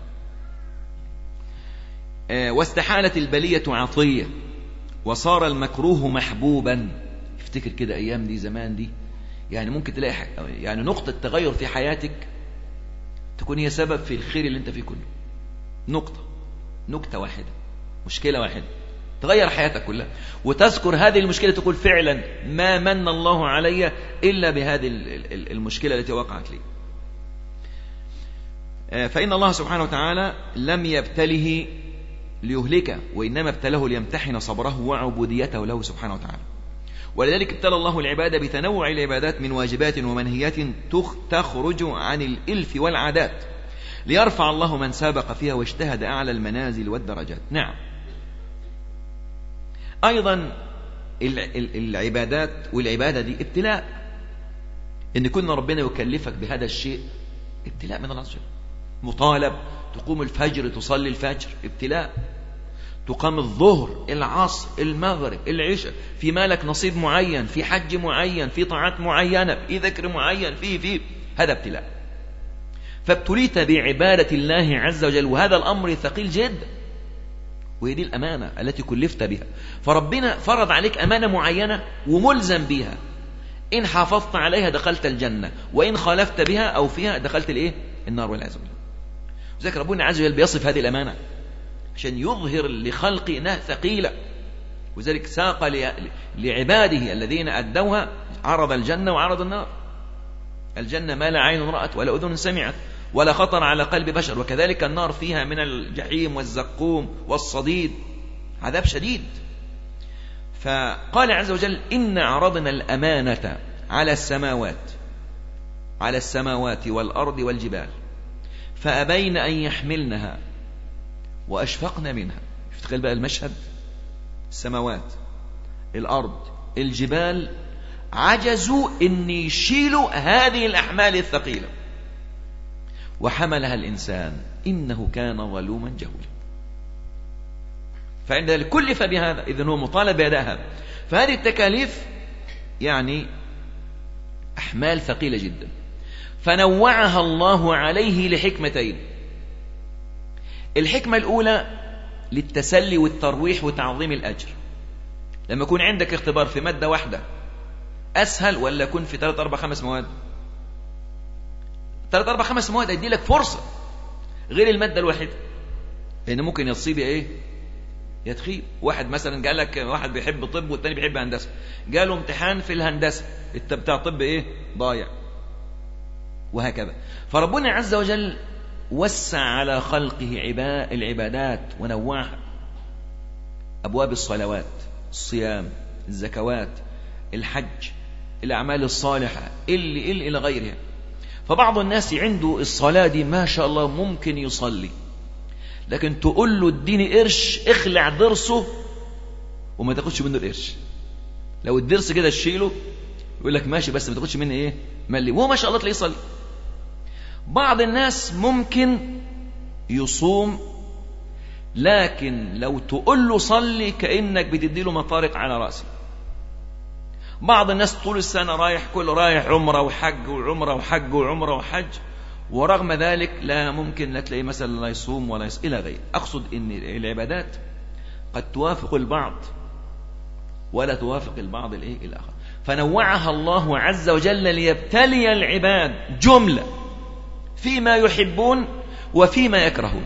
واستحالت البلية عطية وصار المكروه محبوبا. افتكر كده أيام دي زمان دي، يعني ممكن تلاقي يعني نقطة تغير في حياتك تكون هي سبب في الخير اللي انت فيه كله. نقطة نقطة واحدة، مشكلة واحدة تغير حياتك كلها، وتذكر هذه المشكلة تقول فعلا ما من الله علي إلا بهذه المشكلة التي وقعت لي. فإن الله سبحانه وتعالى لم يبتله ليهلكه، وإنما ابتله ليمتحن صبره وعبوديته له سبحانه وتعالى. ولذلك ابتلى الله العبادة بتنوع العبادات من واجبات ومنهيات تخرج عن الإلف والعادات، ليرفع الله من سابق فيها واجتهد أعلى المنازل والدرجات. نعم، أيضا العبادات والعبادة دي ابتلاء، إن كنا ربنا يكلفك بهذا الشيء ابتلاء من الله عز وجل. مطالب تقوم الفجر تصلي الفجر ابتلاء، تقام الظهر العصر المغرب العشاء، في مالك نصيب معين، في حج معين، في طاعات معينة، في ذكر معين، في في هذا ابتلاء. فابتليت بعبادة الله عز وجل، وهذا الأمر ثقيل جدا، وهي دي الأمانة التي كلفت بها. فربنا فرض عليك أمانة معينة وملزم بها، إن حافظت عليها دخلت الجنة، وإن خالفت بها أو فيها دخلت الإيه؟ النار والعياذ بالله. وذلك ربنا عز وجل بيصف هذه الأمانة عشان يظهر لخلقه أنها ثقيلة، وذلك ساق لعباده الذين أدوها عرض الجنة وعرض النار. الجنة ما لا عين رأت ولا أذن سمعت ولا خطر على قلب بشر، وكذلك النار فيها من الجحيم والزقوم والصديد عذاب شديد. فقال عز وجل إن عرضنا الأمانة على السماوات على السماوات والأرض والجبال فأبين أن يحملنها وأشفقن منها. تخيل بقى المشهد، السماوات الأرض الجبال عجزوا أن يشيلوا هذه الأحمال الثقيلة، وحملها الإنسان إنه كان ظلوما جهولا. فعند ذلك كلف بهذا، إذن هو مطالب بأدائها. فهذه التكاليف يعني أحمال ثقيلة جدا، فنوعها الله عليه لحكمتين. الحكمة الأولى للتسلي والترويح وتعظيم الأجر. لما يكون عندك اختبار في مادة واحدة أسهل ولا يكون في ثلاث أربع خمس مواد؟ ثلاث أربع خمس مواد يدي لك فرصة غير المادة الواحدة، لأن ممكن يصيب إيه؟ يتخيب. واحد مثلا قال لك واحد بيحب طب والتاني بيحب هندسة، قالوا امتحان في الهندسة، انت بتاع طب إيه؟ ضايع، وهكذا. فربنا عز وجل وسع على خلقه العبادات ونوعها، أبواب الصلوات، الصيام، الزكوات، الحج، الأعمال الصالحة، اللي إلى إلى غيرها. فبعض الناس عنده الصلاة دي ما شاء الله ممكن يصلي، لكن تقول له اديني قرش اخلع ضرسه وما تاخدش منه القرش. لو الضرس كده تشيله يقول لك ماشي بس ما تاخدش مني ايه ملي، وهو ما شاء الله تلاقيه يصلي. بعض الناس ممكن يصوم، لكن لو تقول له صلي كأنك بتدي له مطارق على رأسه. بعض الناس طول السنة رايح كل رايح عمرة وحج وعمرة وحج وعمرة وحج، ورغم ذلك لا ممكن لا تلاقيه مثلا لا يصوم ولا يصوم إلى غيره. أقصد أن العبادات قد توافق البعض ولا توافق البعض الإيه الآخر، فنوعها الله عز وجل ليبتلي العباد جملة فيما يحبون وفيما يكرهون.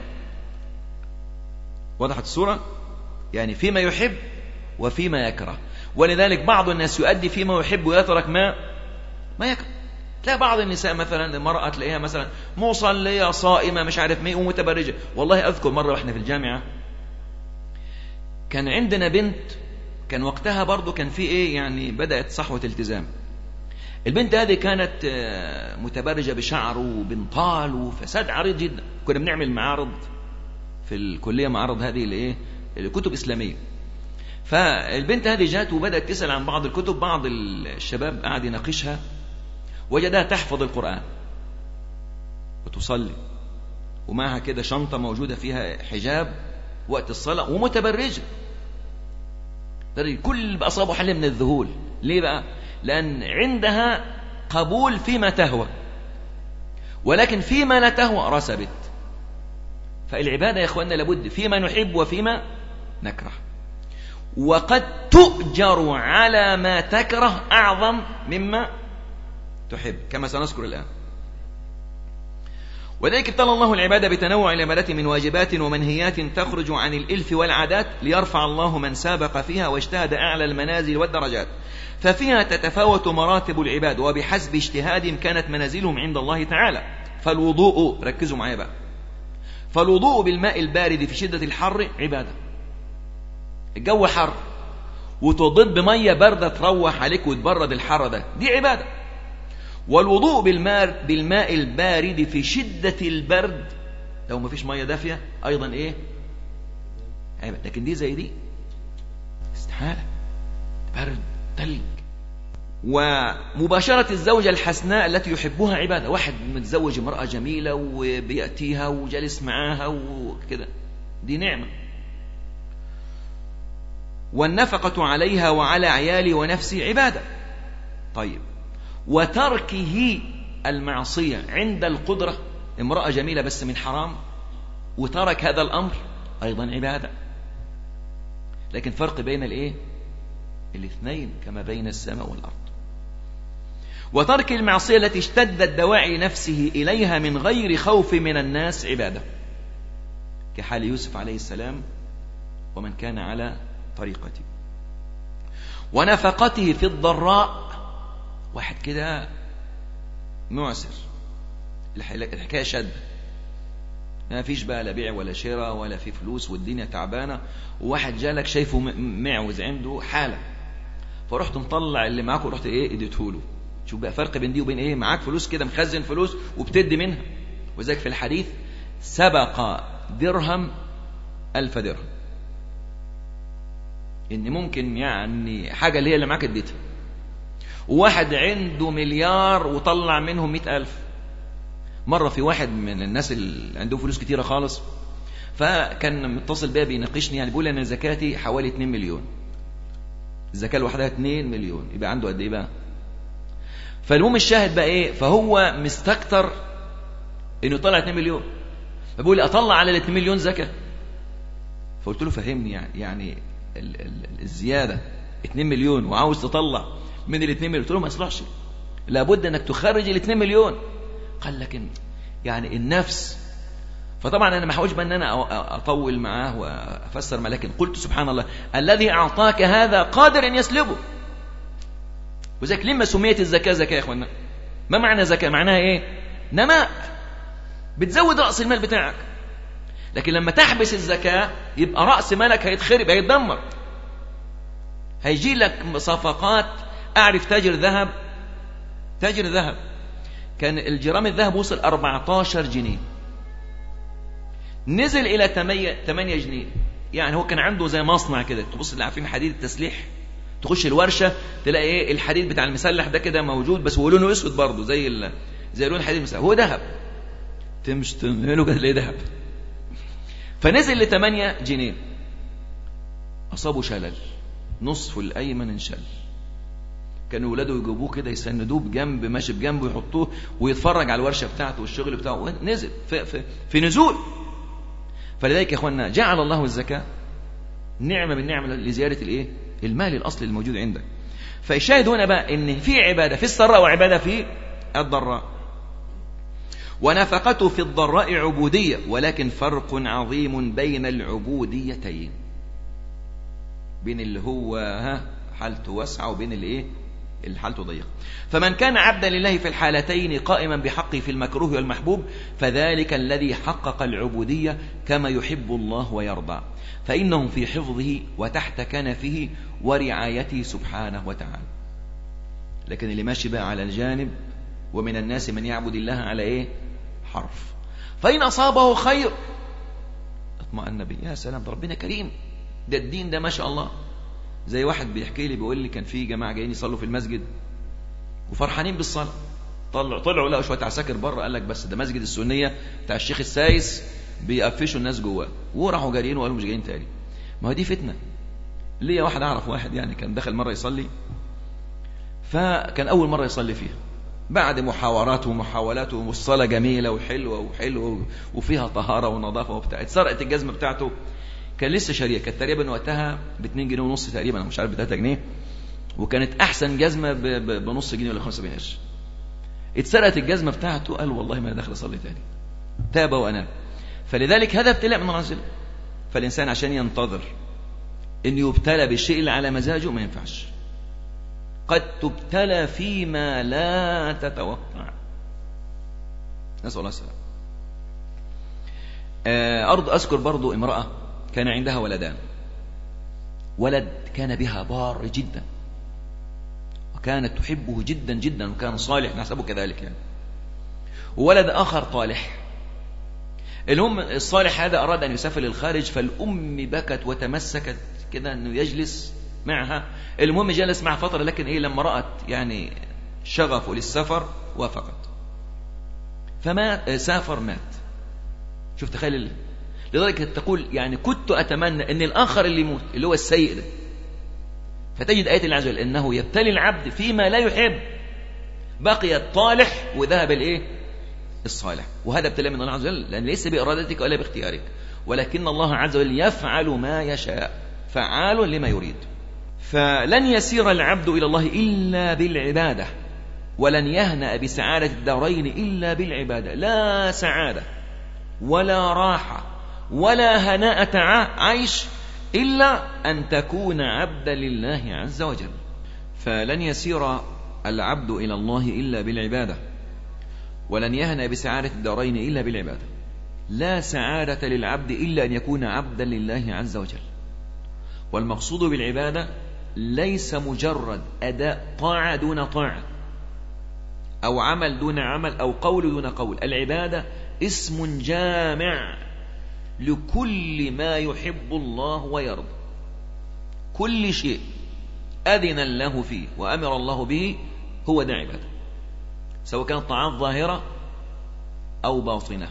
وضحت الصورة؟ يعني فيما يحب وفيما يكره. ولذلك بعض الناس يؤدي فيما يحب ويترك ما ما يكره. تلاقي بعض النساء مثلا المرأة تلاقيها مثلا مصلية صائمة مش عارف مين ومتبرجة. والله أذكر مرة وإحنا في الجامعة كان عندنا بنت، كان وقتها برضو كان في إيه يعني بدأت صحوة التزام. البنت هذه كانت متبرجة بشعر وبنطال وفساد عريض جدا. كنا بنعمل معارض في الكلية، معارض هذه الإيه الكتب إسلامية. فالبنت هذه جات وبدأت تسأل عن بعض الكتب. بعض الشباب قاعد يناقشها، وجدها تحفظ القرآن وتصلي ومعها كده شنطة موجودة فيها حجاب وقت الصلاة ومتبرجة. كل بأصابه حل من الذهول. ليه بقى؟ لأن عندها قبول فيما تهوى، ولكن فيما لا تهوى رسبت. فالعبادة يا إخواننا لابد فيما نحب وفيما نكره، وقد تؤجر على ما تكره أعظم مما تحب كما سنذكر الآن. وذلك ابتلى الله العبادة بتنوع العبادات من واجبات ومنهيات تخرج عن الإلف والعادات، ليرفع الله من سابق فيها واجتهد أعلى المنازل والدرجات. ففيها تتفاوت مراتب العباد، وبحسب اجتهادهم كانت منازلهم عند الله تعالى. فالوضوء، ركزوا معايا بقى، فالوضوء بالماء البارد في شدة الحر عبادة. الجو حر وتوضئ بمية باردة تروح عليك وتبرد الحر ده، دي عبادة. والوضوء بالماء بالماء البارد في شدة البرد لو ما فيش مية دافية أيضا إيه عبادة. لكن دي زي دي استحالة، برد تلج. ومباشرة الزوجة الحسناء التي يحبها عبادة. واحد متزوج امرأة جميلة وبيأتيها وجلس معاها وكده، دي نعمة. والنفقة عليها وعلى عيالي ونفسي عبادة. طيب، وتركه المعصية عند القدرة، امرأة جميلة بس من حرام وترك هذا الأمر أيضا عبادة. لكن فرق بين الايه الاثنين كما بين السماء والأرض. وترك المعصية التي اشتدت دواعي نفسه إليها من غير خوف من الناس عبادة، كحال يوسف عليه السلام ومن كان على طريقته. ونفقته في الضراء، واحد كده معسر الحكاية شد، ما فيش بقى لا بيع ولا شراء ولا في فلوس والدنيا تعبانة، وواحد جالك شايفه معوز عنده حالة، فرحت مطلع اللي معاك ورحت ايه اديته له. شوف بقى فرق بين دي وبين ايه معاك فلوس كده مخزن فلوس وبتدي منها. وذلك في الحديث سبق درهم ألف درهم، ان ممكن يعني حاجة اللي هي اللي معاك اديتها. وواحد عنده مليار وطلع منهم مئة ألف. مرة في واحد من الناس اللي عنده فلوس كتيرة خالص، فكان متصل بيا بيناقشني، يعني بيقول أنا زكاتي حوالي اتنين مليون، الزكاة لوحدها اتنين مليون، يبقى عنده قد ايه بقى؟ فالمهم الشاهد بقى ايه، فهو مستكتر انه يطلع اتنين مليون، فبيقول لي اطلع على الاتنين مليون زكاة. فقلت له فهمني، يعني يعني ال ال الزيادة اتنين مليون وعاوز تطلع من الاتنين مليون. قلت له ما يصلحش، لابد انك تخرج الاتنين مليون. قال لكن يعني النفس. فطبعا انا ما حاولش بقى ان انا اطول معاه وافسر ما، لكن قلت سبحان الله الذي اعطاك هذا قادر ان يسلبه. وذلك لما سميت الزكاة زكاة يا اخوانا؟ ما معنى زكاة؟ معناها ايه؟ نماء، بتزود رأس المال بتاعك. لكن لما تحبس الزكاة يبقى رأس مالك هيتخرب هيتدمر. هيجي لك صفقات. اعرف تاجر ذهب، تاجر ذهب كان الجرام الذهب وصل أربعة عشر جنيه، نزل إلى ثمانية جنيه. يعني هو كان عنده زي مصنع كده، تبص اللي عارفين حديد التسليح، تخش الورشة تلاقي ايه الحديد بتاع المسلح ده كده موجود، بس هو لونه اسود برضه زي ال... زي لون الحديد المسلح، هو ذهب، تمش تمهله كده تلاقيه ذهب. فنزل ل ثمانية جنيه، أصابه شلل، نصف الأيمن انشل. كانوا ولاده يجيبوه كده يسندوه بجنب، ماشي بجنبه، يحطوه ويتفرج على الورشة بتاعته والشغل بتاعه، نزل في, في, في نزول. فلذلك يا اخوانا جعل الله الزكاة نعمة من نعمة لزيادة الايه المال الأصلي الموجود عندك. فالشاهد هنا بقى ان في عبادة في السراء وعبادة في الضراء. ونفقته في الضراء عبودية، ولكن فرق عظيم بين العبوديتين، بين اللي هو ها حالته واسعة وبين الايه اللي حالته ضيقة. فمن كان عبدا لله في الحالتين قائما بحقه في المكروه والمحبوب، فذلك الذي حقق العبودية كما يحب الله ويرضى، فإنه في حفظه وتحت كنفه ورعايته سبحانه وتعالى. لكن اللي ماشي بقى على الجانب، ومن الناس من يعبد الله على ايه حرف، فإن أصابه خير اطمأن به. يا سلام، ده ربنا كريم، ده الدين ده ما شاء الله. زي واحد بيحكي لي بيقول لي كان في جماعة جايين يصلوا في المسجد وفرحانين بالصلاة، طلعوا طلعوا لقوا شوية عساكر بره، قال لك بس ده مسجد السنية بتاع الشيخ السايس بيقفشوا الناس جواه، وراحوا جاريين وقالوا مش جايين تاني. ما هو دي فتنة. ليه واحد أعرف واحد يعني كان دخل مرة يصلي، فكان أول مرة يصلي فيها، بعد محاورات ومحاولات والصلاة جميلة وحلوة وحلوة وفيها طهارة ونظافة وبتاع، اتسرقت الجزمة بتاعته، كان لسه شارية، كانت تقريبا وقتها باتنين جنيه ونص تقريبا، أنا مش عارف بتلاتة جنيه، وكانت أحسن جزمة بنص جنيه ولا خمسة جنيه. اتسرقت الجزمة بتاعته، قال والله ما داخل أصلي تاني، تاب وأناب. فلذلك هذا ابتلاء من الرجل. فالإنسان عشان ينتظر إن يبتلى بالشيء اللي على مزاجه ما ينفعش، قد تبتلى فيما لا تتوقع. نسأل الله السلام. أرض أذكر برضو امرأة كان عندها ولدان، ولد كان بها بار جدا وكانت تحبه جدا جدا وكان صالح، نحسبه كذلك يعني، وولد آخر طالح. الأم الصالح هذا أراد أن يسافر للخارج، فالأم بكت وتمسكت كده أنه يجلس معها. المهم جلس معها فترة، لكن إيه لما رأت يعني شغفه للسفر وافقت، فما سافر مات. شوف تخيل، لذلك تقول يعني كنت أتمنى أن الآخر اللي يموت اللي هو السيء ده. فتجد آية الله عز وجل أنه يبتلي العبد فيما لا يحب، بقي الطالح وذهب الإيه الصالح، وهذا ابتلاء من الله عز وجل، لأن ليس بإرادتك ولا باختيارك، ولكن الله عز وجل يفعل ما يشاء، فعال لما يريد. فلن يسير العبد إلى الله إلا بالعبادة، ولن يهنأ بسعادة الدارين إلا بالعبادة. لا سعادة ولا راحة ولا هناءة عيش إلا أن تكون عبدا لله عز وجل. فلن يسير العبد إلى الله إلا بالعبادة، ولن يهنأ بسعادة الدارين إلا بالعبادة. لا سعادة للعبد إلا أن يكون عبدا لله عز وجل. والمقصود بالعبادة ليس مجرد أداء طاعة دون طاعة، أو عمل دون عمل، أو قول دون قول. العبادة اسم جامع لكل ما يحب الله ويرضى. كل شيء أذن له فيه وأمر الله به هو ده عبادة، سواء كانت طاعات ظاهرة أو باطنة.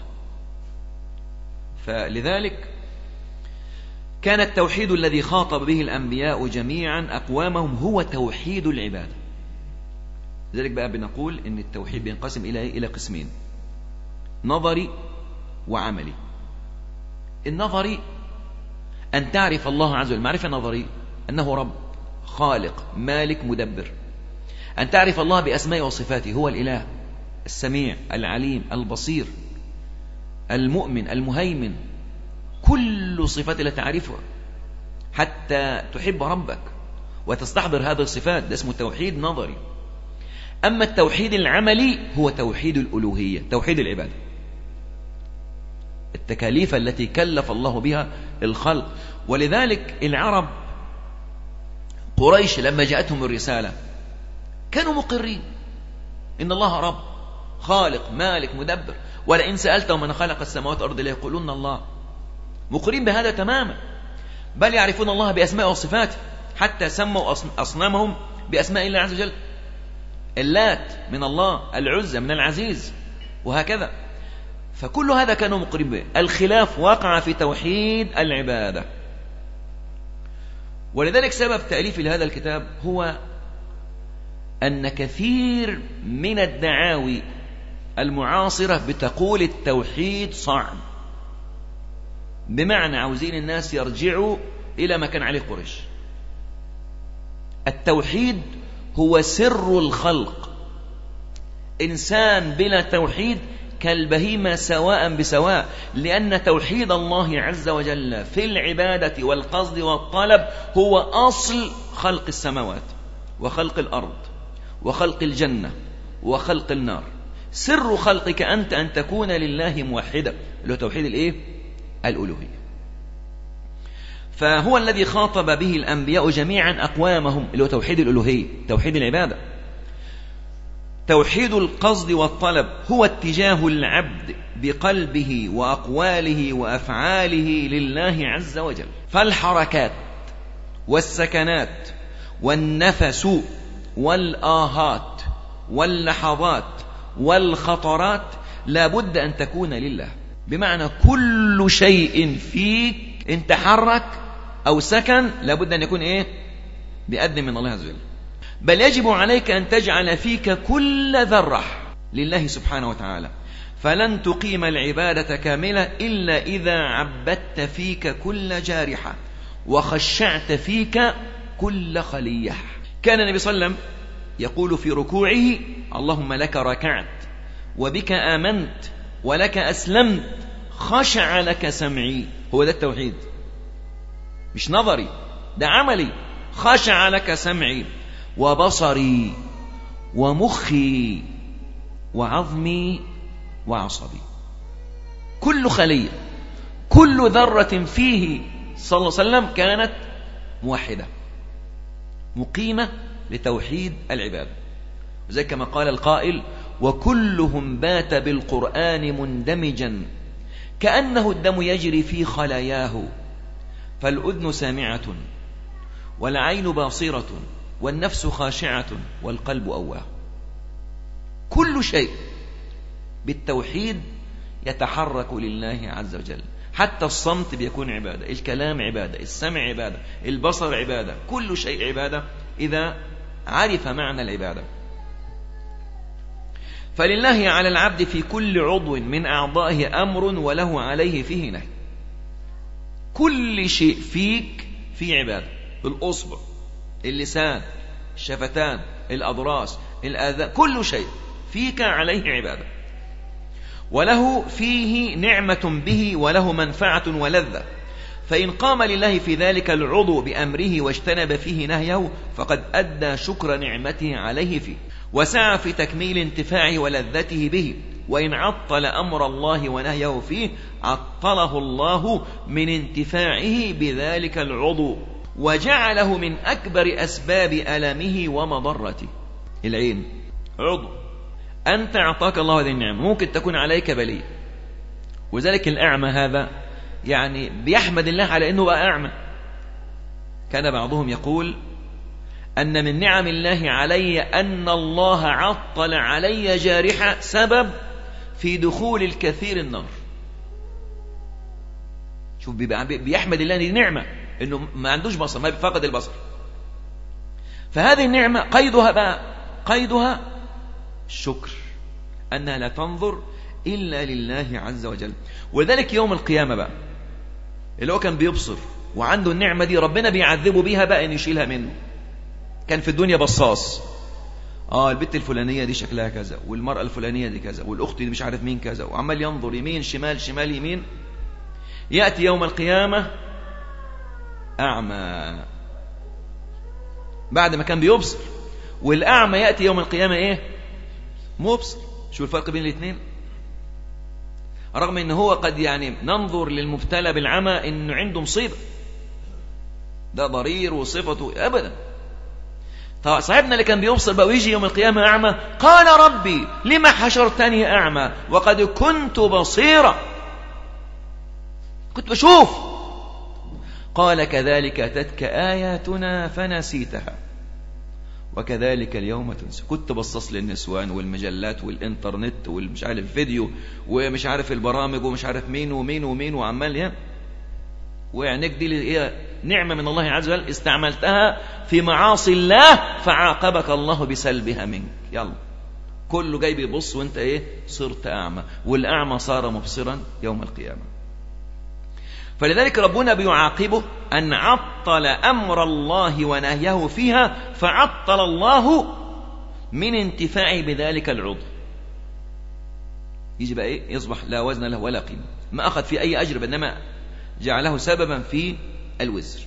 فلذلك كان التوحيد الذي خاطب به الأنبياء جميعا أقوامهم هو توحيد العبادة. لذلك بقى بنقول إن التوحيد بينقسم إلى إلى قسمين: نظري وعملي. النظري أن تعرف الله عز وجل معرفة نظرية، أنه رب خالق مالك مدبر. أن تعرف الله بأسماء وصفاته، هو الإله السميع العليم البصير المؤمن المهيمن، كل صفات لا تعرفها حتى تحب ربك وتستحضر هذه الصفات، ده اسمه توحيد نظري. أما التوحيد العملي هو توحيد الألوهية، توحيد العبادة، التكاليف التي كلف الله بها الخلق. ولذلك العرب قريش لما جاءتهم الرسالة كانوا مقرين إن الله رب خالق مالك مدبر. ولئن سألتهم من خلق السماوات والأرض ليقولون الله. مقرين بهذا تماما، بل يعرفون الله بأسماء وصفاته، حتى سموا أصنامهم بأسماء الله عز وجل. اللات من الله، العزى من العزيز، وهكذا. فكل هذا كانوا مقرين به. الخلاف وقع في توحيد العبادة. ولذلك سبب تأليف لهذا الكتاب هو أن كثير من الدعاوي المعاصرة بتقول التوحيد صعب، بمعنى عاوزين الناس يرجعوا إلى ما كان عليه قريش. التوحيد هو سر الخلق. إنسان بلا توحيد كالبهيمة سواء بسواء، لأن توحيد الله عز وجل في العبادة والقصد والطلب هو أصل خلق السماوات وخلق الأرض وخلق الجنة وخلق النار. سر خلقك أنت أن تكون لله موحدا، اللي هو توحيد الإيه؟ الألوهية. فهو الذي خاطب به الأنبياء جميعا أقوامهم، اللي هو توحيد الألوهية، توحيد العبادة. توحيد القصد والطلب هو اتجاه العبد بقلبه وأقواله وأفعاله لله عز وجل. فالحركات والسكنات والنفس والآهات واللحظات والخطرات لا بد أن تكون لله، بمعنى كل شيء فيك إن تحرك أو سكن لا بد أن يكون إيه؟ بأذن من الله عز وجل. بل يجب عليك أن تجعل فيك كل ذرة لله سبحانه وتعالى. فلن تقيم العبادة كاملة إلا إذا عبدت فيك كل جارحة وخشعت فيك كل خلية. كان النبي صلى الله عليه وسلم يقول في ركوعه: اللهم لك ركعت وبك آمنت ولك أسلمت خشع لك سمعي. هو ده التوحيد، مش نظري، ده عملي. خشع لك سمعي وبصري ومخي وعظمي وعصبي. كل خلية، كل ذرة فيه صلى الله عليه وسلم كانت موحدة مقيمة لتوحيد العبادة. زي كما قال القائل: وكلهم بات بالقرآن مندمجا كأنه الدم يجري في خلاياه، فالأذن سامعة والعين باصرة والنفس خاشعة والقلب أواه. كل شيء بالتوحيد يتحرك لله عز وجل. حتى الصمت بيكون عبادة، الكلام عبادة، السمع عبادة، البصر عبادة، كل شيء عبادة إذا عرف معنى العبادة. فلله على العبد في كل عضو من أعضائه أمر وله عليه فيه نهي. كل شيء فيك في عبادة. الأصبع، اللسان، الشفتان، الأضراس، الآذان، كل شيء فيك عليه عبادة، وله فيه نعمة به وله منفعة ولذة. فإن قام لله في ذلك العضو بأمره واجتنب فيه نهيه فقد أدى شكر نعمته عليه فيه وسعى في تكميل انتفاعه ولذته به. وإن عطل أمر الله ونهيه فيه عطله الله من انتفاعه بذلك العضو وجعله من أكبر أسباب ألمه ومضرته. العين عضو، أنت أعطاك الله هذه النعمة، ممكن تكون عليك بلية، وذلك الأعمى هذا يعني بيحمد الله على أنه بقى أعمى. كان بعضهم يقول أن من نعم الله علي أن الله عطل علي جارحة سبب في دخول الكثير النار. شوف، بيحمد الله دي نعمة أنه ما عندوش بصر، ما فقد البصر. فهذه النعمة قيدها بقى قيدها الشكر، أنها لا تنظر إلا لله عز وجل. وذلك يوم القيامة بقى اللي هو كان بيبصر وعنده النعمة دي ربنا بيعذبه بيها بقى إن يشيلها منه. كان في الدنيا بصاص، آه البت الفلانية دي شكلها كذا، والمرأة الفلانية دي كذا، والأخت دي مش عارف مين كذا، وعمال ينظر يمين شمال شمال يمين. يأتي يوم القيامة أعمى بعد ما كان بيبصر، والأعمى يأتي يوم القيامة إيه؟ مبصر. شو الفرق بين الاثنين؟ رغم إن هو قد يعني ننظر للمبتلى بالعمى إنه عنده مصيبة، ده ضرير وصفته أبدا. طبعا صاحبنا اللي كان بيبصر بقى ويجي يوم القيامة أعمى، قال ربي لما حشرتني أعمى وقد كنت بصيرا، كنت بشوف. قال كذلك أتتك آياتنا فنسيتها وكذلك اليوم تنسى. كنت بصص للنسوان والمجلات والإنترنت والمش عارف فيديو ومش عارف البرامج ومش عارف مين ومين ومين وعمال ايه، وعينيك دي ايه نعمة من الله عز وجل استعملتها في معاصي الله فعاقبك الله بسلبها منك. يلا كله جاي بيبص وانت ايه صرت أعمى، والأعمى صار مبصرا يوم القيامة. فلذلك ربنا بيعاقبه أن عطل أمر الله ونهيه فيها، فعطل الله من انتفاعه بذلك العضو. يجي بقى إيه يصبح لا وزن له ولا قيمة، ما أخذ في أي أجر، بينما جعله سببا في الوزر،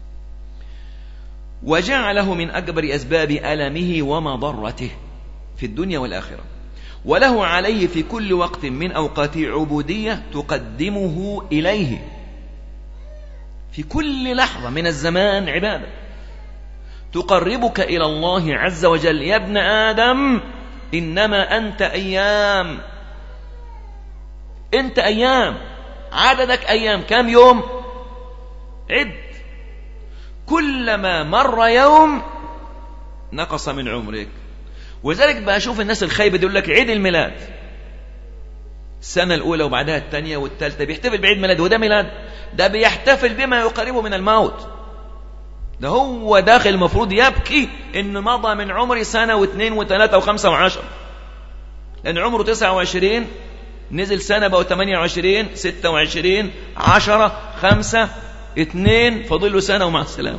وجعله من أكبر أسباب ألمه ومضرته في الدنيا والآخرة. وله عليه في كل وقت من أوقات عبودية تقدمه إليه، في كل لحظة من الزمان عبادة تقربك إلى الله عز وجل. يا ابن آدم إنما أنت أيام، أنت أيام، عددك أيام. كم يوم؟ عد. كلما مر يوم نقص من عمرك. وذلك بقى أشوف الناس الخايبة يقول لك عيد الميلاد، السنة الأولى وبعدها الثانية والثالثة بيحتفل بعيد ميلاد، وده ميلاد؟ ده بيحتفل بما يقربه من الموت. ده هو داخل المفروض يبكي إن مضى من عمري سنة واثنين وثلاثة وخمسة وعشر، لأن عمره تسعة وعشرين نزل سنة بقوا ثمانية وعشرين ستة وعشرين عشرة خمسة اثنين فضل له سنة ومع السلامة.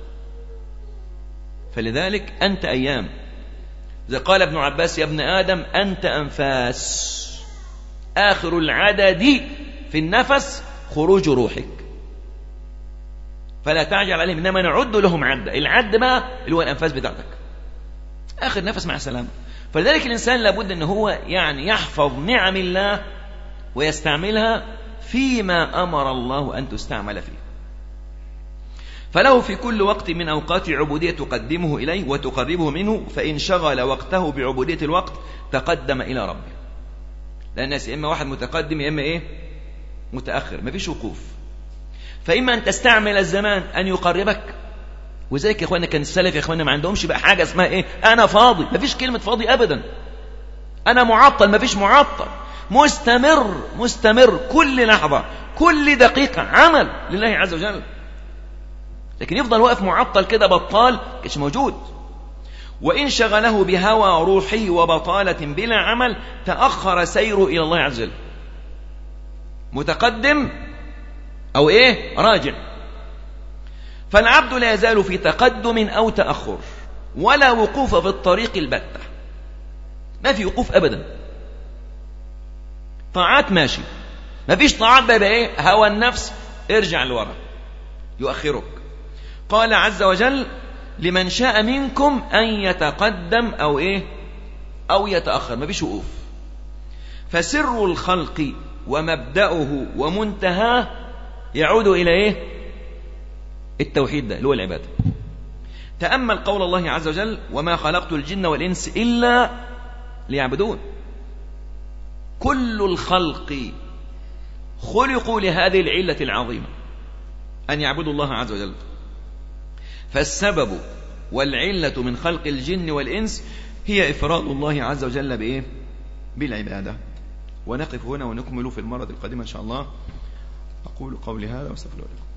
فلذلك أنت أيام. إذا قال ابن عباس يا ابن آدم أنت أنفاس، آخر العدد في النفس خروج روحك، فلا تعجل عليهم إنما نعد لهم عدة. العد بقى اللي هو الأنفاس بتاعتك، آخر نفس مع السلامة. فلذلك الإنسان لابد أن هو يعني يحفظ نعم الله ويستعملها فيما أمر الله أن تستعمل فيه. فله في كل وقت من أوقات عبودية تقدمه إليه وتقربه منه، فإن شغل وقته بعبودية الوقت تقدم إلى ربه. لأن الناس إما واحد متقدم إما إيه متأخر، ما فيش وقوف. فإما أن تستعمل الزمان أن يقربك. وذلك يا إخوانا كان السلف يا إخوانا ما عندهمش بقى حاجة اسمها إيه أنا فاضي، ما فيش كلمة فاضي أبدا. أنا معطل، ما فيش معطل. مستمر مستمر كل لحظة كل دقيقة عمل لله عز وجل. لكن يفضل واقف معطل كده بطال كش موجود. وإن شغله بهوى روحي وبطالة بلا عمل تأخر سيره إلى الله عز وجل. متقدم أو إيه راجع. فالعبد لا يزال في تقدم أو تأخر، ولا وقوف في الطريق البتة، ما في وقوف أبدا. طاعات ماشي، ما فيش طاعات بقى إيه هوى النفس ارجع لورا يؤخرك. قال عز وجل لمن شاء منكم أن يتقدم أو إيه أو يتأخر، ما فيش وقوف. فسر الخلق ومبدأه ومنتهاه يعود إلى إيه التوحيد، ده اللي هو العبادة. تأمل قول الله عز وجل وما خلقت الجن والإنس إلا ليعبدون. كل الخلق خلقوا لهذه العلة العظيمة أن يعبدوا الله عز وجل. فالسبب والعلة من خلق الجن والإنس هي إفراد الله عز وجل بإيه بالعبادة. ونقف هنا ونكمل في المرة القادمة إن شاء الله. أقول قولي هذا واستغفر الله لكم.